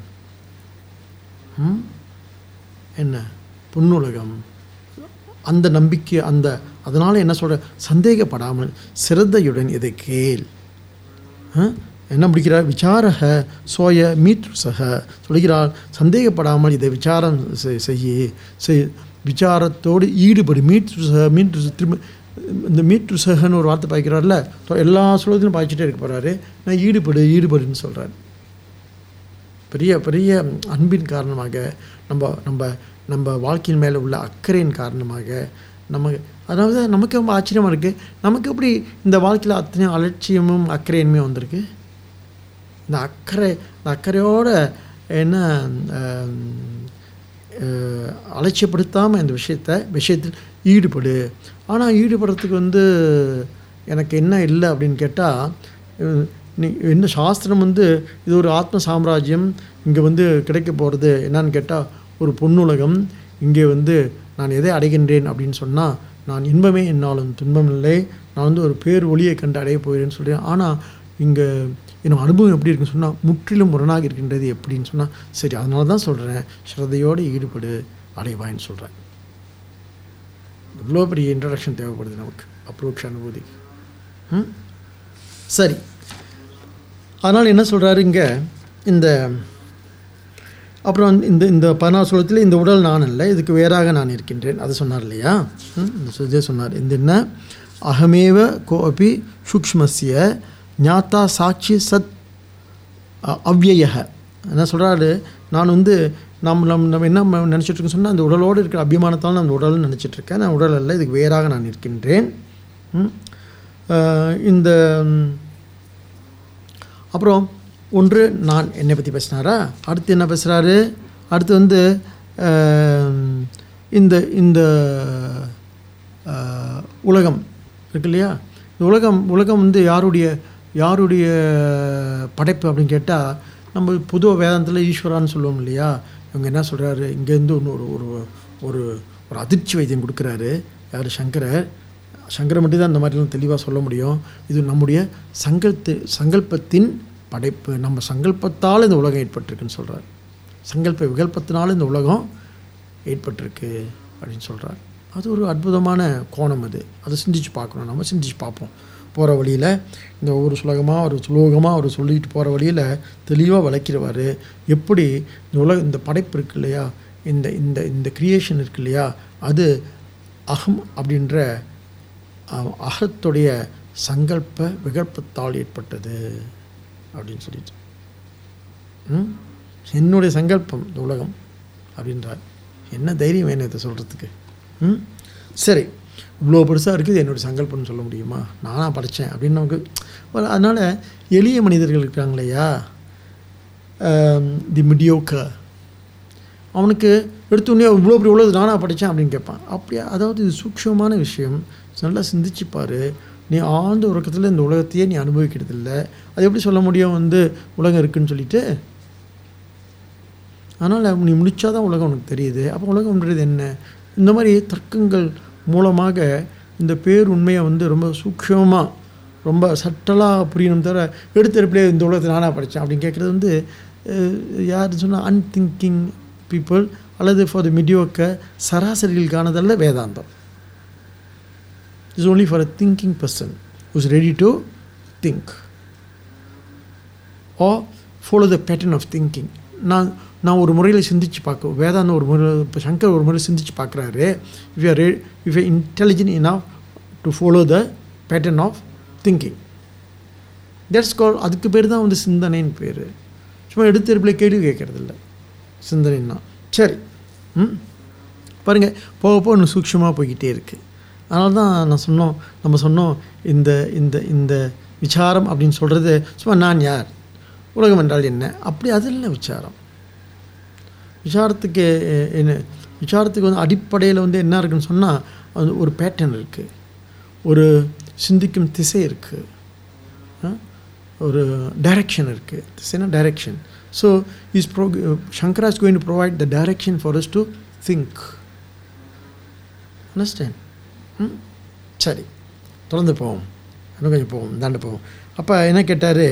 என்ன பொண்ணு உலகம், அந்த நம்பிக்கை அதனால் என்ன சொல்கிற, சந்தேகப்படாமல் சிரத்தையுடன் இதை கேள். என்ன பிடிக்கிறார், விசாரக சோய மீட்ருசக சொல்கிறார். சந்தேகப்படாமல் இதை விசாரம் செய்ய விசாரத்தோடு ஈடுபடு. மீட்ருச திரும்ப இந்த மீட்ருசகன்னு ஒரு வார்த்தை பாய்க்கிறார்ல, எல்லா சொல்வதிலும் பாய்ச்சிட்டே இருக்க போகிறாரு. நான் ஈடுபடுன்னு சொல்கிறார். பெரிய பெரிய அன்பின் காரணமாக நம்ம வாழ்க்கையின் மேலே உள்ள அக்கறையின் காரணமாக அதாவது நமக்கு ரொம்ப ஆச்சரியமாக இருக்குது. நமக்கு எப்படி இந்த வாழ்க்கையில் அத்தனை அலட்சியமும் அக்கறையுமே வந்திருக்கு. இந்த அக்கறையோடு என்ன அலட்சியப்படுத்தாமல் இந்த விஷயத்தில் ஈடுபடு. ஆனால் ஈடுபடுறதுக்கு எனக்கு என்ன இல்லை அப்படின்னு கேட்டால், என்ன சாஸ்திரம் இது ஒரு ஆத்ம சாம்ராஜ்யம், இங்கே கிடைக்க போகிறது என்னன்னு கேட்டால் ஒரு பொன்னுலகம். இங்கே நான் எதை அடைகின்றேன் அப்படின்னு சொன்னால், நான் இன்பமே என்னாலும் துன்பம் இல்லை, நான் ஒரு பேர் ஒளியை கண்டு அடைய போகிறேன்னு சொல்கிறேன். ஆனால் இங்கே என்னோட அனுபவம் எப்படி இருக்குன்னு சொன்னால் முற்றிலும் முரணாக இருக்கின்றது. எப்படின்னு சொன்னால் சரி, அதனால தான் சொல்கிறேன், ஸ்ரத்தையோடு ஈடுபடு அடைவாயின்னு சொல்கிறேன். இவ்வளோ பெரிய இன்ட்ரடக்ஷன் தேவைப்படுது நமக்கு அப்ரோக்ஷ அனுபூதி. சரி, அதனால் என்ன சொல்கிறாரு இங்கே, அப்புறம் இந்த 14 ஸ்லோகத்தில் இந்த உடல் நான் அல்ல, இதுக்கு வேறாக நான் இருக்கின்றேன் அதை சொன்னார் இல்லையா. இதே சொன்னார். இந்த என்ன அகமேவ கோபி சூக்ஷ்மஸ்ய ஞாத்தா சாட்சி சத் அவ்யய. என்ன சொல்கிறாரு, நான் நம்ம என்ன நினச்சிட்ருக்கேன்னு சொன்னால், அந்த உடலோடு இருக்கிற அபிமானத்தால் நான் அந்த உடல்னு நினச்சிட்ருக்கேன். நான் உடல் அல்ல, இதுக்கு வேறாக நான் இருக்கின்றேன். அப்புறம் ஒன்று நான் என்னை பற்றி பேசினாரா, அடுத்து என்ன பேசுகிறாரு, அடுத்து இந்த இந்த உலகம் இருக்கு இல்லையா, இந்த உலகம் வந்து யாருடைய படைப்பு அப்படின்னு கேட்டால், நம்ம பொதுவாக வேதாந்தத்தில் ஈஸ்வரான்னு சொல்லுவோம் இல்லையா. இவங்க என்ன சொல்கிறாரு, இங்கேருந்து ஒரு ஒரு ஒரு ஒரு அதிர்ச்சி வைத்தியம் கொடுக்குறாரு. யார்? சங்கரை மட்டும் தான் இந்த மாதிரிலாம் தெளிவாக சொல்ல முடியும். இது நம்முடைய சங்கல்பத்தின் படைப்பு, நம்ம சங்கல்பத்தால் இந்த உலகம் ஏற்பட்டிருக்குன்னு சொல்கிறார். சங்கல்ப விகல்பத்தினால இந்த உலகம் ஏற்பட்டிருக்கு அப்படின்னு சொல்கிறார். அது ஒரு அற்புதமான கோணம். அதை சிந்திச்சு பார்க்கணும். நம்ம சிந்திச்சு பார்ப்போம். போகிற வழியில் இந்த ஒவ்வொரு சுலோகமாக அவர் சொல்லிட்டு போகிற வழியில் தெளிவாக விளக்கிறவார். எப்படி இந்த படைப்பு இருக்கு இல்லையா, இந்த இந்த இந்த கிரியேஷன் இருக்கு இல்லையா, அது அகம் அப்படின்ற அகத்துடைய சங்கல்ப விகல்பத்தால் ஏற்பட்டது அப்படின்னு சொல்லிட்டு, என்னுடைய சங்கல்பம் இந்த உலகம் அப்படின்றார். என்ன தைரியம் வேணும் இதை சொல்கிறதுக்கு? சரி, இவ்வளோ பெருசாக இருக்குது, என்னுடைய சங்கல்பம்னு சொல்ல முடியுமா? நானாக படைத்தேன் அப்படின்னு நமக்கு. அதனால் எளிய மனிதர்கள் இருக்காங்க இல்லையா, தி மிடியோக்கர், அவனுக்கு எடுத்தோடனே இவ்வளோ பெரிய உலகம் நானாக படைத்தேன் அப்படின்னு கேட்பான். அப்படியா? அதாவது இது சூக்ஷமான விஷயம். நல்லா சிந்திச்சுப்பார். நீ ஆழ்ந்த உறக்கத்தில் இந்த உலகத்தையே நீ அனுபவிக்கிறது இல்லை, அது எப்படி சொல்ல முடியும் வந்து உலகம் இருக்குதுன்னு சொல்லிட்டு? அதனால் நீ முடித்தாதான் உலகம் உனக்கு தெரியுது. அப்போ உலகம்ன்றது என்ன? இந்த மாதிரி தர்க்கங்கள் மூலமாக இந்த உண்மையை வந்து ரொம்ப சூக்ஷமாக ரொம்ப சட்டலாக புரியணும். தவிர எடுத்தெடுப்பிலே இந்த உலகத்தை நானாக படித்தேன் அப்படின்னு கேட்குறது வந்து யார் சொன்னால் அன்திங்கிங் பீப்புள், அல்லது ஃபார் தி மிடியோக்கர், சராசரிகளுக்கானதல்ல வேதாந்தம். It's only for a thinking person who is ready to think or follow the pattern of thinking. நான் ஒரு முறையில் சிந்திச்சு பார்க்க, வேதாந்தம் ஒரு முறையில், இப்போ சங்கர் ஒரு முறையில் சிந்திச்சு பார்க்குறாரு. If you intelligent enough to follow the pattern of thinking, that's call, அதுக்கு பேர் தான் வந்து சிந்தனைன்னு பேர். சும்மா எடுத்து கேள்வி கேட்குறதில்ல சிந்தனைன்னா. சரி, பாருங்கள், போக போக இன்னும் சூக்ஷமாக போய்கிட்டே இருக்குது. அதனால தான் நம்ம சொன்னோம் இந்த இந்த இந்த விசாரம் அப்படின்னு சொல்கிறது சும்மா நான் யார், உலகம் என்றால் என்ன, அப்படி அதில் விசாரம். விசாரத்துக்கு வந்து அடிப்படையில் வந்து என்ன இருக்குன்னு சொன்னால், அது ஒரு பேட்டர்ன் இருக்குது, ஒரு சிந்திக்கும் திசை இருக்குது, ஒரு டைரக்ஷன் இருக்குது. திசைனா direction. So Shankara is going to provide the direction for us to think. Understand? சரி, தொடர்ந்து போவோம், இன்னும் கொஞ்சம் போவோம், தாண்ட போவோம். அப்போ என்ன கேட்டார்,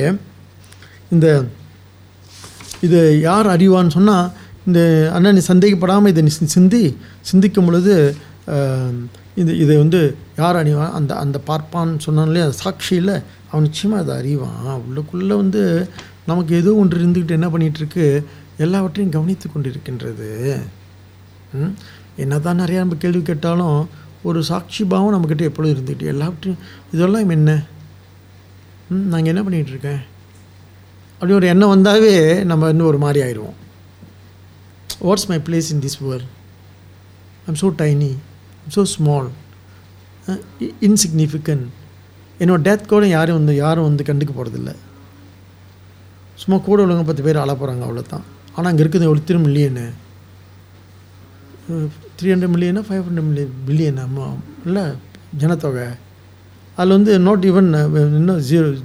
இது யார் அறிவான்னு சொன்னால், இந்த அண்ணா நீ சந்தேகப்படாமல் இதை நீ சிந்திக்கும் பொழுது இதை வந்து யார் அறிவான், அந்த பார்ப்பான்னு சொன்னாலே அந்த சாட்சியில் அவன் நிச்சயமாக அதை அறிவான். உள்ளுக்குள்ளே வந்து நமக்கு ஏதோ ஒன்று இருந்துக்கிட்டு என்ன பண்ணிகிட்ருக்கு, எல்லாவற்றையும் கவனித்து கொண்டு இருக்கின்றது. என்ன தான் நிறையா நம்ம கேள்வி கேட்டாலும் ஒரு சாட்சி பாவம் நம்மக்கிட்ட எப்பொழுதும் இருந்துக்கிட்டு எல்லாவற்றையும் இதெல்லாம் என்ன, நாங்கள் என்ன பண்ணிகிட்ருக்கேன் அப்படி ஒரு எண்ணம் வந்தாவே நம்ம இன்னும் ஒரு மாதிரி ஆயிடுவோம். What's my place in this world? I'm so tiny, I'm so small, insignificant. என்னோட டெத் கூட யாரும் வந்து கண்டுக்க போகிறதில்ல. சும்மா கூட உள்ளவங்க 10 பேர் ஆள போகிறாங்க, அவ்வளோதான். ஆனால் அங்கே இருக்குது ஒரு 3 மில்லியனு, 300 மில்லியனா 500 பில்லியன் இல்லை ஜனத்தொகை. அதில் வந்து நாட் ஈவன் இன்னும்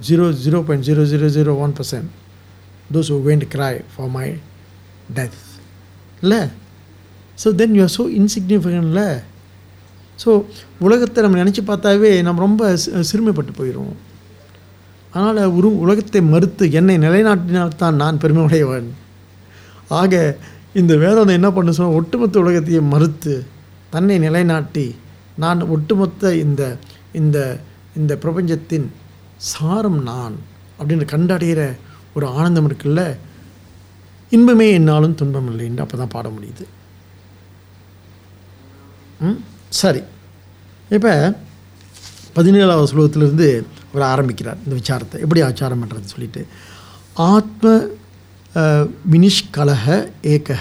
0.0001% those who went to cry for my death. இல்லை? So then you are so இன்சிக்னிஃபிகன்ட்ல. ஸோ உலகத்தை நம்ம நினச்சி பார்த்தாவே நம்ம ரொம்ப சிறுமைப்பட்டு போயிடுவோம். அதனால் உலகத்தை மறுத்து என்னை நிலைநாட்டினால்தான் நான் பெருமையுடையவன். ஆக இந்த வேதாந்தம் என்ன பண்ண சொன்னால், ஒட்டுமொத்த உலகத்தையே மறுத்து தன்னை நிலைநாட்டி நான் ஒட்டுமொத்த இந்த இந்த இந்த பிரபஞ்சத்தின் சாரம் நான் அப்படின்னு கண்டடைகிற ஒரு ஆனந்தம் இருக்குல்ல, இன்பமே என்னாலும் துன்பம் இல்லைன்னு அப்போ தான் பாட முடியுது. சரி, இப்போ 17வது ஸ்லோகத்திலிருந்து அவர் ஆரம்பிக்கிறார் இந்த விசாரத்தை, எப்படி ஆச்சாரம் பண்ணுறது சொல்லிட்டு. ஆத்ம வினிஷ்கலக ஏகக,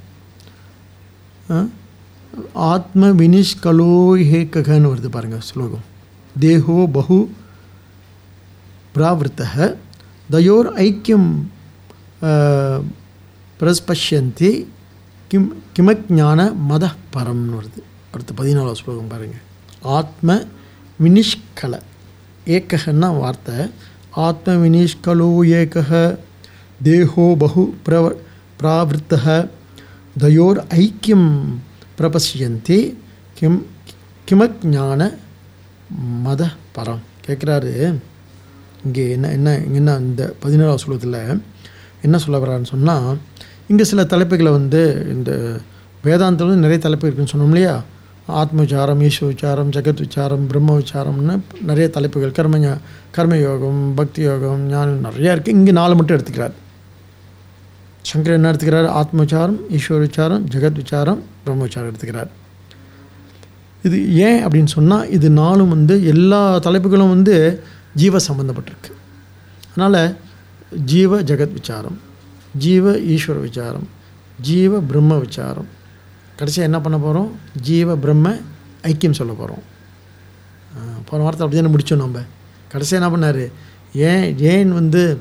ஆத்ம வினிஷ்கலோ ஏககன்னு வருது பாருங்கள் ஸ்லோகம். தேகோ பகு பிராவிருத்தः தயோர் ஐக்கியம் பிரஸ்பஷ்யந்தி கிமஜான மத பரம்னு வருது. அடுத்து 14வது ஸ்லோகம் பாருங்கள். ஆத்ம வினிஷ்கல ஏக்கன்னா வார்த்தை. ஆத்ம வினிஷ்கலோ ஏக தேகோ பகு பிராவிருத்தः தயோர் ஐக்கியம் பிரபஷ்யந்தி கிமஜான மத பரம். கேட்குறாரு இங்கே என்ன இந்த 17வது ஸ்லோகத்தில் என்ன சொல்ல வர்றாருன்னு சொன்னால், இங்கே சில தலைப்புகளை இந்த வேதாந்தத்தில் நிறைய தலைப்பு இருக்குதுன்னு சொன்னோம் இல்லையா. ஆத்ம விசாரம், ஈஸ்வர விசாரம், ஜெகத் விசாரம், பிரம்ம விசாரம்னு நிறைய தலைப்புகள், கர்மயோகம், பக்தி யோகம், ஞானம் நிறையா இருக்குது. இங்கே 4 மட்டும் எடுத்துக்கிறார் சங்கரர். என்ன எடுத்துக்கிறார்? ஆத்ம விசாரம், ஈஸ்வர விசாரம், ஜெகத் விசாரம், பிரம்ம விசாரம் எடுத்துக்கிறார். இது ஏன் அப்படின்னு சொன்னால், இது 4ம் எல்லா தலைப்புகளும் ஜீவ சம்பந்தப்பட்டிருக்கு. அதனால் ஜீவ ஜெகத் விசாரம், ஜீவ ஈஸ்வர விசாரம், ஜீவ பிரம்ம விசாரம், கடைசியாக என்ன பண்ண போகிறோம்? ஜீவ பிரம்ம ஐக்கியம் சொல்ல போகிறோம். போன வாரத்தை அப்படி தானே முடித்தோம் நம்ம. கடைசியாக என்ன பண்ணார்? ஏன்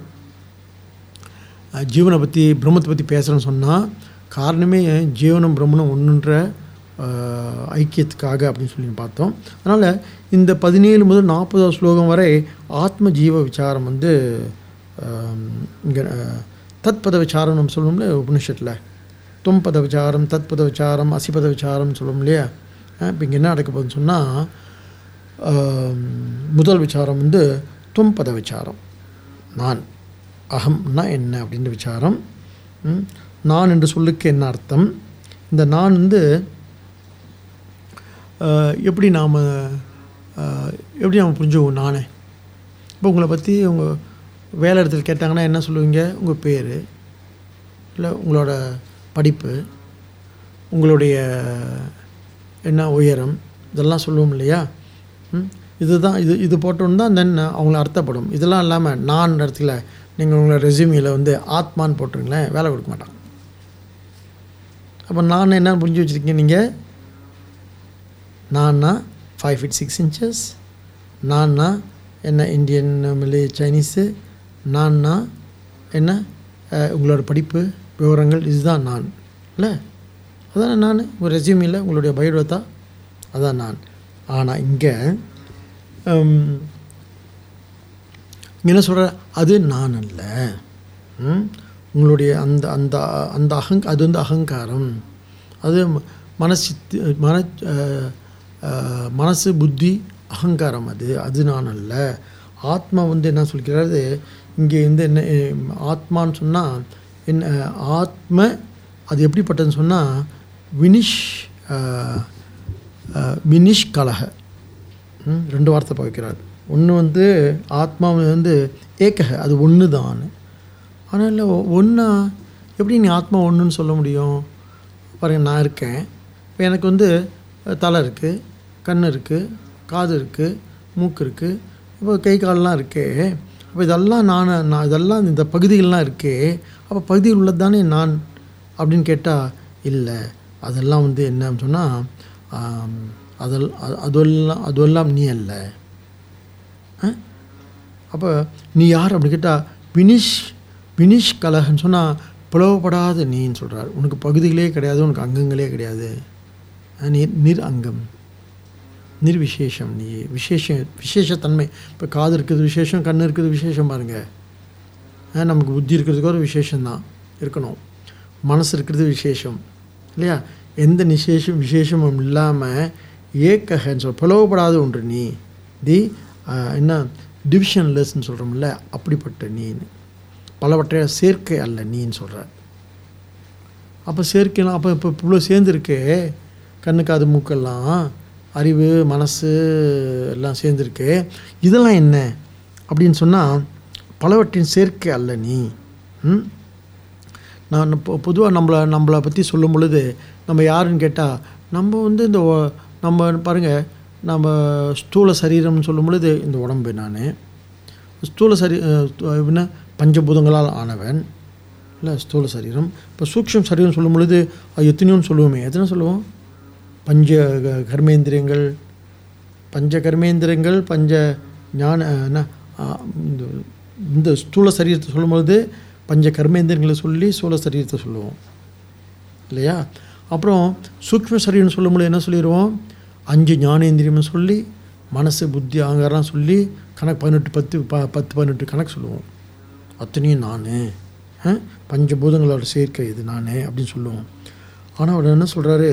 ஜீவனை பற்றி பிரம்மத்தை பற்றி பேசுகிறேன்னு சொன்னால், காரணமே ஜீவனும் பிரம்மனும் ஒன்றுன்ற ஐக்கியத்துக்காக அப்படின்னு சொல்லி பார்த்தோம். அதனால் இந்த 17 முதல் 40வது ஸ்லோகம் வரை ஆத்ம ஜீவ விசாரம் இங்கே தத்பத விசாரம் நம்ம சொல்லணும்ல உபனிஷத்தில். தொம்பத விசாரம், தத்பத விசாரம், அசிபத விசாரம்னு சொல்லணும் இல்லையா. இப்போ இங்கே என்ன நடக்க போகுதுன்னு சொன்னால், முதல் விசாரம் தொம்பத விசாரம். நான் அகம்னா என்ன அப்படின்ற விசாரம். நான் என்று சொல்லுக்கு என்ன அர்த்தம்? இந்த நான் எப்படி நாம் புரிஞ்சுவோம் நானே? இப்போ உங்களை பற்றி உங்கள் வேலை இடத்துல கேட்டாங்கன்னா என்ன சொல்லுவீங்க? உங்கள் பேர், இல்லை உங்களோட படிப்பு, உங்களுடைய என்ன உயரம், இதெல்லாம் சொல்லுவோம் இல்லையா. இதுதான் இது போட்டோன்னு தான் தென் அவங்கள அர்த்தப்படும். இதெல்லாம் இல்லாமல் நான் இடத்துல நீங்கள் உங்களை ரெஸ்யூமியில் ஆத்மான்னு போட்டுருங்களேன், வேலை கொடுக்க மாட்டாங்க. அப்போ நான் என்ன புரிஞ்சு வச்சுருக்கீங்க நீங்கள்? நான்னா 5 feet 6 inches, நான்னா என்ன இந்தியன், மலே, சைனீஸு, நான்னா என்ன உங்களோட படிப்பு விவரங்கள், இதுதான் நான் இல்லை. அதான் நான் உங்கள் ரெஸ்யூமில் உங்களுடைய பயோடேட்டா அதான் நான். ஆனால் இங்கே என்ன சொல்கிற? அது நான் அல்ல. உங்களுடைய அந்த அந்த அந்த அது அகங்காரம், அது மனசு புத்தி அகங்காரம், அது நான் அல்ல. ஆத்மா என்ன சொல்கிறது இங்கே என்ன ஆத்மான்னு சொன்னால் என்ன? ஆத்ம அது எப்படிப்பட்டதுன்னு சொன்னால் வினிஷ் கலக 2 வார்த்தை பார்க்கிறார். ஒன்று ஆத்மா ஏக்கக, அது ஒன்று தான். ஆனால் இல்லை ஒன்றா எப்படி நீ ஆத்மா ஒன்றுன்னு சொல்ல முடியும்? பாருங்கள், நான் இருக்கேன். இப்போ எனக்கு தலை இருக்குது, கண் இருக்குது, காது இருக்குது, மூக்கு இருக்குது, இப்போ கை காலெலாம் இருக்கே. அப்போ இதெல்லாம் நான் இதெல்லாம் இந்த பகுதிகள்லாம் இருக்கே. அப்போ பகுதியில் உள்ளது தானே நான் அப்படின்னு கேட்டால் இல்லை, அதெல்லாம் என்னன்னு சொன்னால் அதெல்லாம் நீ அல்ல. அப்போ நீ யார் அப்படின்னு கேட்டால் வினிஷ் கலகன்னு சொன்னால் பிளவுபடாத நீன்னு சொல்கிறார். உனக்கு பகுதிகளே கிடையாது, உனக்கு அங்கங்களே கிடையாது. நிர் அங்கம், நிர்விசேஷம். நீ விசேஷத்தன்மை. இப்போ காது இருக்குது விசேஷம், கண் இருக்குது விசேஷம். பாருங்கள், நமக்கு புத்தி இருக்கிறதுக்கு ஒரு விசேஷம்தான் இருக்கணும். மனசு இருக்கிறது விசேஷம் இல்லையா. எந்த விசேஷமும் இல்லாமல் ஏக்ககன்னு சொல் பிளவுபடாத ஒன்று நீ. என்ன டிவிஷன்லெஸ்ன்னு சொல்கிறோம்ல, அப்படிப்பட்ட நீன்னு. பலவற்றைய சேர்க்கை அல்ல நீன்னு சொல்கிறார். அப்போ சேர்க்கைலாம் அப்போ இப்போ இவ்வளோ சேர்ந்துருக்கே, கண்ணு காது மூக்கெல்லாம், அறிவு மனசு எல்லாம் சேர்ந்துருக்கு. இதெல்லாம் என்ன அப்படின்னு சொன்னால் பலவற்றின் சேர்க்கை அல்ல நீ. நான் பொதுவாக நம்மளை பற்றி சொல்லும் பொழுது நம்ம யாருன்னு கேட்டால் நம்ம இந்த நம்ம பாருங்கள், நம்ம ஸ்தூல சரீரம்னு சொல்லும் பொழுது இந்த உடம்பு நான் ஸ்தூல என்ன பஞ்சபூதங்களால் ஆனவன் இல்லை ஸ்தூல சரீரம். இப்போ சூக்ஷ்ம சரீரம் சொல்லும் பொழுது அது எத்தனையோன்னு சொல்லுவோமே. எத்தனை சொல்லுவோம்? பஞ்ச கர்மேந்திரியங்கள், பஞ்ச ஞான என்ன இந்த ஸ்தூல சரீரத்தை சொல்லும்பொழுது பஞ்ச கர்மேந்திரங்களை சொல்லி ஸ்தூல சரீரத்தை சொல்லுவோம். இல்லையா? அப்புறம் சூக்ஷ்ம சரீரம்னு சொல்லும்போது என்ன சொல்லிடுவோம்? 5 ஞானேந்திரியம்னு சொல்லி மனசு புத்தி ஆங்காரம் சொல்லி கணக்கு 18 கணக்கு சொல்லுவோம். அத்தனையும் நான், பஞ்சபூதங்களோட சேர்க்கை இது நான் அப்படின்னு சொல்லுவோம். ஆனால் அவர் என்ன சொல்கிறாரு,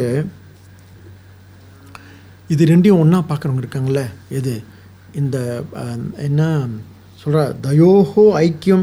இது ரெண்டையும் ஒன்றா பார்க்குறவங்க இருக்காங்களே, எது இந்த என்ன சொல்கிற தயோஹோ ஐக்கியம்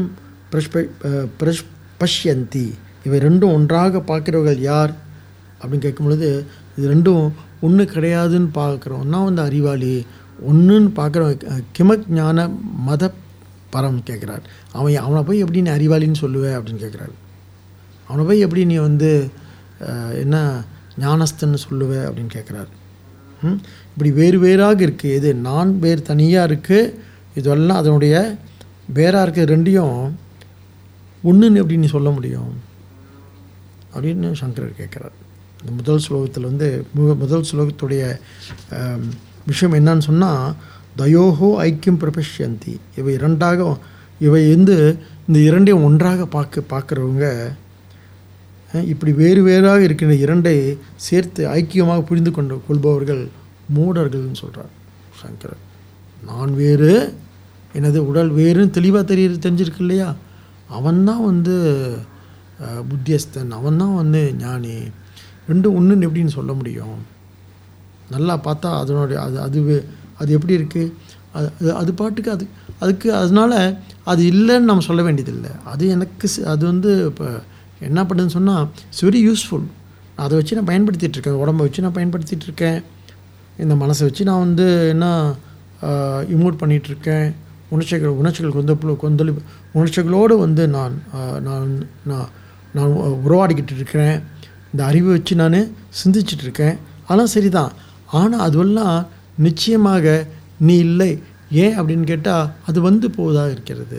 பஷ்யந்தி, இவை ரெண்டும் ஒன்றாக பார்க்குறவர்கள் யார் அப்படின்னு கேட்கும்பொழுது, இது ரெண்டும் ஒன்று கிடையாதுன்னு பார்க்குறவன்னா வந்து அறிவாளி, ஒன்றுன்னு பார்க்குறவன் கிமக் ஞான மத பரம் கேட்குறார். அவனை போய் எப்படி நீ அறிவாளின்னு சொல்லுவேன் அப்படின்னு கேட்குறாரு. அவனை போய் எப்படி நீ வந்து என்ன ஞானஸ்தன்னு சொல்லுவேன் அப்படின்னு கேட்குறாரு. இப்படி வேறு வேறாக இருக்குது, எது நான் வேறு தனியாக இருக்குது, இதெல்லாம் அதனுடைய வேறாக இருக்குது, ரெண்டையும் ஒன்றுன்னு எப்படி நீ சொல்ல முடியும் அப்படின்னு சங்கரர் கேட்குறார். இந்த முதல் ஸ்லோகத்தில் வந்து முதல் ஸ்லோகத்துடைய விஷயம் என்னன்னு சொன்னால், தயோஹோ ஐக்கியம் பிரபஷ்யந்தி, இவை இரண்டாக, இவை வந்து இந்த இரண்டையும் ஒன்றாக பார்க்குறவங்க, இப்படி வேறு வேறாக இருக்கின்ற இரண்டை சேர்த்து ஐக்கியமாக புரிந்து கொள்பவர்கள் மூடர்கள்னு சொல்கிறார் சங்கரர். நான் வேறு, எனது உடல் வேறுன்னு தெளிவாக தெரிஞ்சிருக்கு இல்லையா, அவன்தான் வந்து புத்தியஸ்தன், அவன்தான் வந்து ஞானி. ரெண்டும் ஒன்றுன்னு எப்படின்னு சொல்ல முடியும்? நல்லா பார்த்தா அதனுடைய அது எப்படி இருக்குது, அது பாட்டுக்கு அதுக்கு அதனால் அது இல்லைன்னு நம்ம சொல்ல வேண்டியதில்லை. அது எனக்கு அது வந்து இப்போ என்ன பண்ணுதுன்னு சொன்னால், இட்ஸ் வெரி யூஸ்ஃபுல். அதை வச்சு நான் பயன்படுத்திகிட்ருக்கேன், உடம்பை வச்சு நான் பயன்படுத்திகிட்ருக்கேன், இந்த மனசை வச்சு நான் வந்து என்ன இமோட் பண்ணிகிட்ருக்கேன், உணர்ச்சிகள் உணர்ச்சிகளோடு வந்து நான் உருவாடிக்கிட்டு இருக்கிறேன், இந்த அறிவை வச்சு நான் சிந்திச்சிட்ருக்கேன். அதெல்லாம் சரிதான். ஆனால் அதுவெல்லாம் நிச்சயமாக நீ இல்லை. ஏன் அப்படின்னு கேட்டால், அது வந்து போவதாக இருக்கிறது,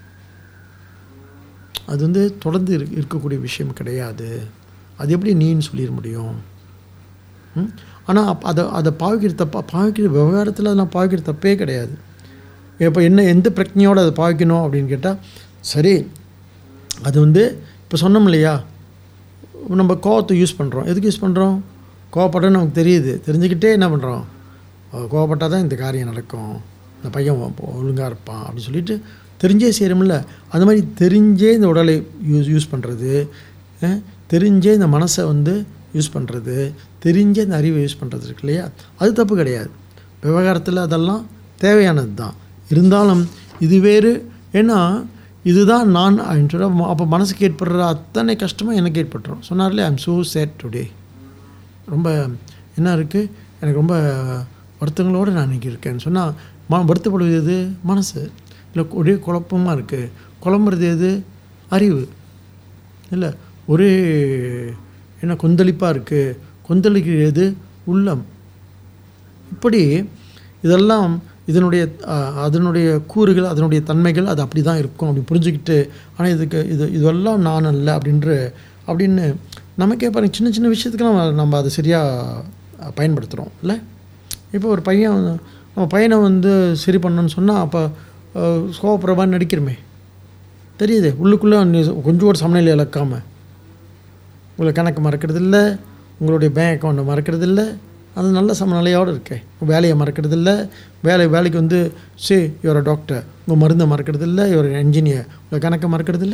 அது வந்து தொடர்ந்து இருக்கக்கூடிய விஷயம் கிடையாது. அது எப்படி நீன்னு சொல்லிட முடியும்? ஆனால் அதை பாவிக்கிற விவகாரத்தில் அதெல்லாம் பாவிக்கிற தப்பே கிடையாது. இப்போ எந்த பிரச்சனையோடு அதை பாவிக்கணும் அப்படின்னு கேட்டால், சரி அது வந்து இப்போ சொன்னோம் இல்லையா, நம்ம கோவத்தை யூஸ் பண்ணுறோம். எதுக்கு யூஸ் பண்ணுறோம்? கோவப்பட்டோன்னு நமக்கு தெரியுது, தெரிஞ்சுக்கிட்டே என்ன பண்ணுறோம், கோவப்பட்டால் தான் இந்த காரியம் நடக்கும், இந்த பையன் ஒழுங்காக இருப்பான் அப்படின்னு சொல்லிட்டு தெரிஞ்சே செய்கிறோம்ல. அந்த மாதிரி தெரிஞ்சே இந்த உடலை யூஸ் பண்ணுறது, தெரிஞ்சே இந்த மனசை வந்து யூஸ் பண்ணுறது, தெரிஞ்சே இந்த அறிவை யூஸ் பண்ணுறது இருக்கு இல்லையா, அது தப்பு கிடையாது. விவகாரத்தில் அதெல்லாம் தேவையானது தான். இருந்தாலும் இது வேறு, ஏன்னா இதுதான் நான் அப்படின்னு சொல்ல, அப்போ மனசுக்கு ஏற்படுற அத்தனை கஷ்டமாக எனக்கு ஏற்பட்டுரும். சொன்னார்லே, I am so sad today, ரொம்ப என்ன இருக்குது, எனக்கு ரொம்ப வருத்தங்களோடு நான் இன்றைக்கி இருக்கேன்னு சொன்னால், வருத்தப்படுவது எது? மனசு. இல்லை ஒரே குழப்பமாக இருக்குது, குழம்புறது எது? அறிவு. இல்லை ஒரே என்ன கொந்தளிப்பாக இருக்குது, கொந்தளிக்கிறது உள்ளம். இப்படி இதெல்லாம் அதனுடைய கூறுகள், அதனுடைய தன்மைகள், அது அப்படி தான் இருக்கும் அப்படி புரிஞ்சுக்கிட்டு, ஆனால் இதெல்லாம் நான் அல்ல அப்படின்னு நமக்கே பாருங்கள், சின்ன சின்ன விஷயத்துக்கெல்லாம் நம்ம அதை சரியாக பயன்படுத்துகிறோம் இல்லை. இப்போ ஒரு நம்ம பையனை வந்து சரி பண்ணணும்னு சொன்னால், அப்போ கோவப்படுறவான்னு நடிக்கிறோமே, தெரியுது உள்ளுக்குள்ளே கொஞ்சம் ஒரு சமநிலை இழக்காமல், உங்களை கணக்கு மறக்கிறதில்ல, உங்களுடைய பேங்க் அக்கௌண்ட்டை மறக்கிறதில்ல, அது நல்ல சமநிலையோடு இருக்கே. வேலையை மறக்கிறதில்ல, வேலைக்கு வந்து யுவர் டாக்டர், உங்கள் மருந்தை மறக்கிறதில்ல, யுவர் என்ஜினியர், உங்கள் கணக்கை மறக்கிறதில்ல,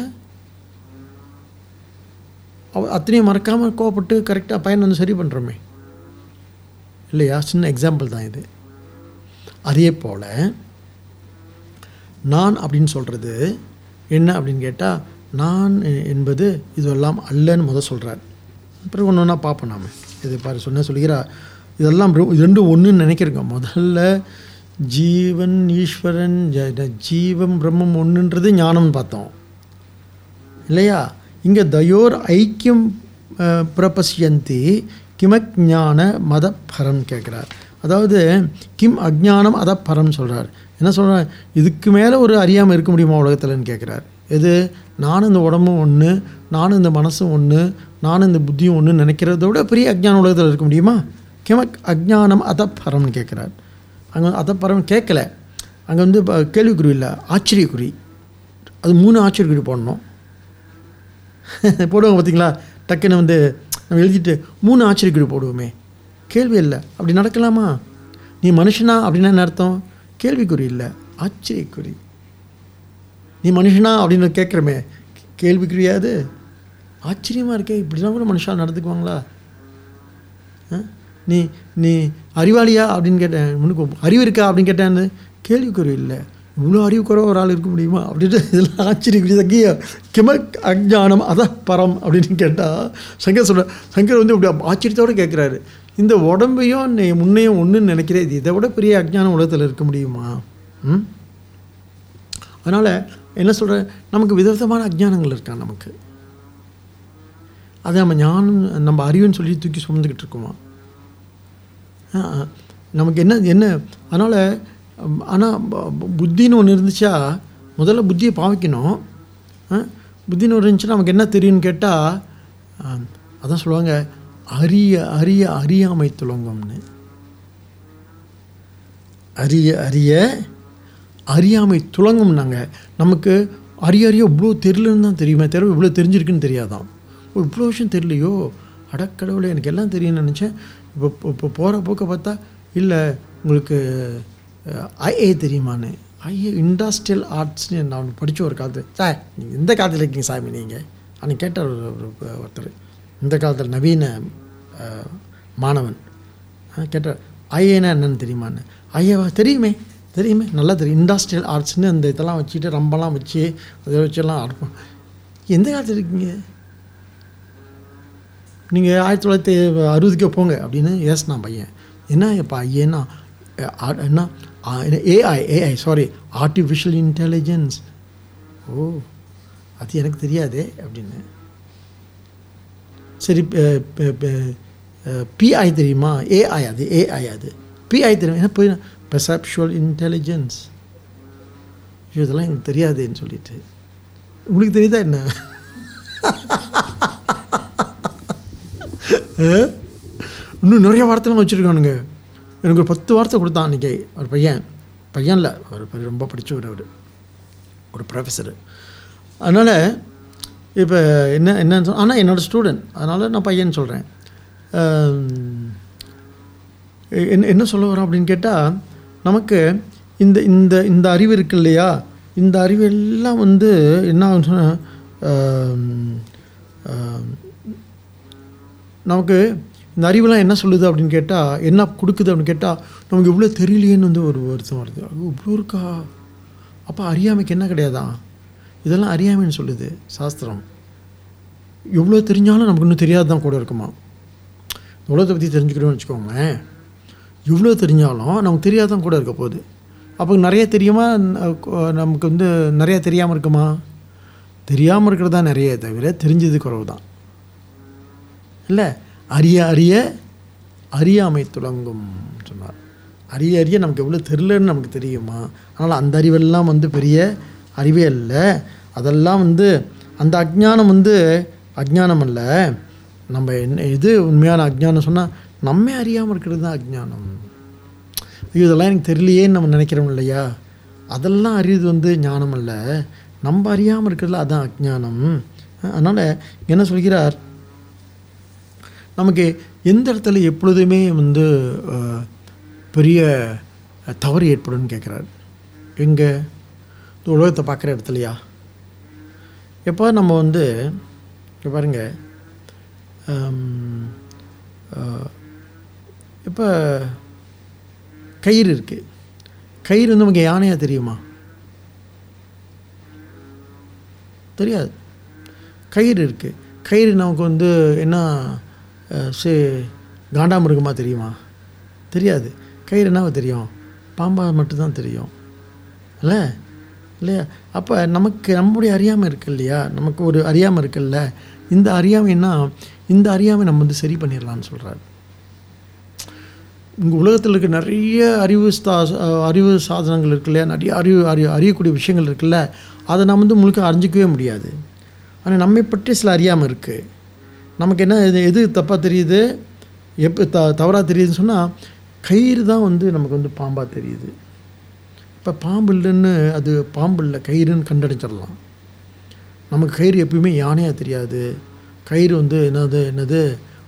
அத்தனையும் மறக்காமல் கோவப்பட்டு கரெக்டாக பையனை வந்து சரி பண்ணுறோமே இல்லையா. சின்ன எக்ஸாம்பிள் தான் இது. அதே போல் நான் அப்படின்னு சொல்கிறது என்ன அப்படின்னு கேட்டால், நான் என்பது இதுவெல்லாம் அல்லன்னு சொல்கிறார். அப்புறம் ஒன்று ஒன்றா பார்ப்போம். நாம் இது சொல்லுகிறா, இதெல்லாம் ரெண்டும் ஒன்றுன்னு நினைக்கிறேங்க. முதல்ல ஜீவன் ஈஸ்வரன் ஜீவம் பிரம்மம் ஒன்றுன்றது ஞானம்னு பார்த்தோம் இல்லையா. இங்கே தயோர் ஐக்கியம் பிரபஷ்யந்தி கிமக் ஞான மத பரம் கேட்குறார். அதாவது கிம் அஜ்ஞானம் அத பரம் சொல்கிறார். என்ன சொல்கிறார்? இதுக்கு மேலே ஒரு அறியாமல் இருக்க முடியுமா உலகத்தில்னு கேட்குறார். எது? நானும் இந்த உடம்பும் ஒன்று, நானும் இந்த மனசும் ஒன்று, நானும் இந்த புத்தியும் ஒன்று நினைக்கிறத விட பெரிய அஜ்ஞான உலகத்தில் இருக்க முடியுமா? கிமக் அஜ்ஞானம் அத பரம்னு கேட்குறார். அங்கே அத பரம் கேட்கல, அங்கே வந்து கேள்விக்குறி இல்லை, ஆச்சரியக்குறி. அது 3 ஆச்சரியக்குறி போடணும். போடுவாங்க பார்த்தீங்களா, டக்குன்னு வந்து நம்ம எழுதிட்டு 3 ஆச்சரியக்குறி போடுவோமே, கேள்வி இல்லை. அப்படி நடக்கலாமா? நீ மனுஷனா அப்படின்னா என்ன அர்த்தம்? கேள்விக்குறி இல்லை, ஆச்சரியக்குறி. நீ மனுஷனா அப்படின்னு கேட்குறமே, கேள்விக்குறியாது, ஆச்சரியமாக இருக்கே, இப்படிலாம் கூட மனுஷால் நடந்துக்குவாங்களா? நீ நீ அறிவாளியா அப்படின்னு கேட்டேன், முன்னுக்கு அறிவு இருக்கா அப்படின்னு கேட்டேன்னு, கேள்விக்குறி இல்லை. இவ்வளோ அறிவு குறைவா ஒரு ஆள் இருக்க முடியுமா அப்படின்ட்டு இதெல்லாம் ஆச்சரியக்குறி. தக்கிய கிமக் அஜ்ஞானம் அத பரம் அப்படின்னு கேட்டால் சங்கர் சொல்ற, சங்கர் வந்து இப்படி ஆச்சரியத்தோடு கேட்குறாரு, இந்த உடம்பையும் நீ முன்னையும் ஒன்றுன்னு நினைக்கிறேன், இது இதை விட பெரிய அஜ்ஞானம் உலகத்தில் இருக்க முடியுமா? அதனால் என்ன சொல்கிறேன், நமக்கு விதவிதமான அஜ்ஞானங்கள் இருக்கான் நமக்கு. அதை நம்ம ஞானம் நம்ம அறிவுன்னு சொல்லி தூக்கி சுமந்துக்கிட்டு இருக்கோமா? நமக்கு என்ன அதனால் ஆனால் புத்தின்னு ஒன்று இருந்துச்சா, முதல்ல புத்தியை பாவிக்கணும். புத்தின்னு ஒன்று இருந்துச்சுன்னா நமக்கு என்ன தெரியும்னு கேட்டால், அதான் சொல்லுவாங்க, அறியாமை துலங்கும்னு. அறியாமை துலங்கும்னாங்க. நமக்கு அறிய இவ்வளோ தெரியலன்னு தான் தெரியுமே, இவ்வளோ தெரிஞ்சிருக்குன்னு தெரியாதான். இவ்வளோ விஷயம் தெரியலையோ, அடக்கடவுளே எனக்கு எல்லாம் தெரியும்னு நினச்சேன். இப்போ போகிற போக்க பார்த்தா, இல்லை உங்களுக்கு ஐஏ தெரியுமான்னு. ஐஏ இண்டஸ்ட்ரியல் ஆர்ட்ஸ்னு நான் படித்த ஒரு காலத்து. சார் நீங்கள் இந்த காலத்தில் இருக்கீங்க சாமி நீங்கள் அன்றைக்கி கேட்டார் ஒருத்தர், இந்த காலத்தில் நவீன மாணவன் கேட்டார், ஐஏன்னா என்னென்னு தெரியுமான்னு. ஐஏவா? தெரியுமே நல்லா தெரியும், இண்டஸ்ட்ரியல் ஆர்ட்ஸ்னு அந்த இதெல்லாம் வச்சுட்டு ரம்பெல்லாம் வச்சு அதை வச்செல்லாம் ஆடுப்போம். எந்த காலத்தில் இருக்கீங்க நீங்கள்? 1960 போங்க அப்படின்னு ஏசினா பையன். என்ன இப்போ ஐஏன்னா என்ன? AI sorry, artificial intelligence. Oh, அது எனக்கு தெரியாதே அப்படின்னு. சரி, பிஐ தெரியுமா? ஏஐ அது பிஐ தெரியுமா? என்ன போய் பெர்செப்ஷுவல் இன்டெலிஜென்ஸ். இதெல்லாம் எனக்கு தெரியாதுன்னு சொல்லிட்டு, உங்களுக்கு தெரியுதா என்ன? இன்னும் நிறைய வார்த்தைலாம் வச்சுருக்கானுங்க. எனக்கு ஒரு 10 வார்த்தை கொடுத்தான் அன்றைக்கி ஒரு பையன் இல்லை, ஒரு ரொம்ப படித்தவர், ஒரு ப்ரொஃபஸரு. அதனால் இப்போ என்னன்னு ஆனால் என்னோடய ஸ்டூடெண்ட், அதனால் நான் பையன் சொல்கிறேன். என்ன சொல்ல வரோம் அப்படின்னு கேட்டால், நமக்கு இந்த இந்த இந்த அறிவு இருக்கு இல்லையா, இந்த அறிவு எல்லாம் வந்து என்ன ஆகுன்னு சொன்னால், நமக்கு இந்த அறிவெல்லாம் என்ன சொல்லுது அப்படின்னு கேட்டால், என்ன கொடுக்குது அப்படின்னு கேட்டால், நமக்கு இவ்வளோ தெரியலையேன்னு வந்து ஒரு வருத்தம் வருது. இவ்வளோ இருக்கா? அப்போ அறியாமைக்கு என்ன கிடையாதா? இதெல்லாம் அறியாமைன்னு சொல்லுது சாஸ்திரம். எவ்வளோ தெரிஞ்சாலும் நமக்கு இன்னும் தெரியாது தான் கூட இருக்குமா. உலகத்தை பற்றி தெரிஞ்சுக்கிறோன்னு வச்சுக்கோங்களேன், எவ்வளோ தெரிஞ்சாலும் நமக்கு தெரியாதான் கூட இருக்க போகுது. அப்போ நிறைய தெரியுமா, நமக்கு வந்து நிறையா தெரியாமல் இருக்குமா? தெரியாமல் இருக்கிறது தான் நிறைய, தவிர தெரிஞ்சது குறவு தான் இல்லை. அறியாமை துலங்கும் சொன்னார். அறிய நமக்கு எவ்வளோ தெரியலன்னு நமக்கு தெரியுமா. அதனால் அந்த அறிவெல்லாம் வந்து பெரிய அறிவே இல்லை. அதெல்லாம் வந்து அந்த அஜ்ஞானம் வந்து அஜ்ஞானம் அல்ல. நம்ம எது உண்மையான அஜ்ஞானம் சொன்னால், நம்ம அறியாமல் இருக்கிறது தான் அஜ்ஞானம். இதெல்லாம் எனக்கு தெரியலையேன்னு நம்ம நினைக்கிறோம் இல்லையா, அதெல்லாம் அறிவது வந்து ஞானம் அல்ல. நம்ம அறியாமல் இருக்கிறதுல அதான் அஜ்ஞானம். அதனால் என்ன சொல்கிறார், நமக்கு எந்த இடத்துல எப்பொழுதுமே வந்து பெரிய தவறு ஏற்படும்னு கேட்குறாரு. எங்கே? உலகத்தை பார்க்குற இடத்துலையா? எப்போ நம்ம வந்து இப்போ பாருங்கள், இப்போ கயிறு இருக்குது. கயிறு வந்து நமக்கு யானையாக தெரியுமா? தெரியாது. கயிறு இருக்குது. கயிறு நமக்கு வந்து என்ன காண்டாமிருகமாக தெரியுமா? தெரியாது. கயிறு என்ன தெரியும்? பாம்பாக மட்டும்தான் தெரியும் இல்லையா? அப்போ நமக்கு நம்முடைய அறியாமை இருக்குது இல்லையா, நமக்கு ஒரு அறியாமை இருக்குல்ல, இந்த அறியாமைன்னா இந்த அறியாமை நம்ம வந்து சரி பண்ணிடலான்னு சொல்கிறார். உங்கள் உலகத்தில் இருக்க நிறைய அறிவு சாதனங்கள் இருக்கு இல்லையா, நிறைய அறியக்கூடிய விஷயங்கள் இருக்குல்ல, அதை நம்ம வந்து முழுக்க அறிஞ்சிக்கவே முடியாது. ஆனால் நம்மை பற்றி சில அறியாமல் இருக்குது. நமக்கு என்ன எது தப்பாக தெரியுது, எப்போ தவறாக தெரியுதுன்னு சொன்னால், கயிறு தான் வந்து நமக்கு வந்து பாம்பாக தெரியுது. இப்போ பாம்பு இல்லைன்னு அது பாம்பு இல்லை, கயிறுன்னு கண்டடிச்சிடலாம். நமக்கு கயிறு எப்பயுமே யானையாக தெரியாது. கயிறு வந்து என்னது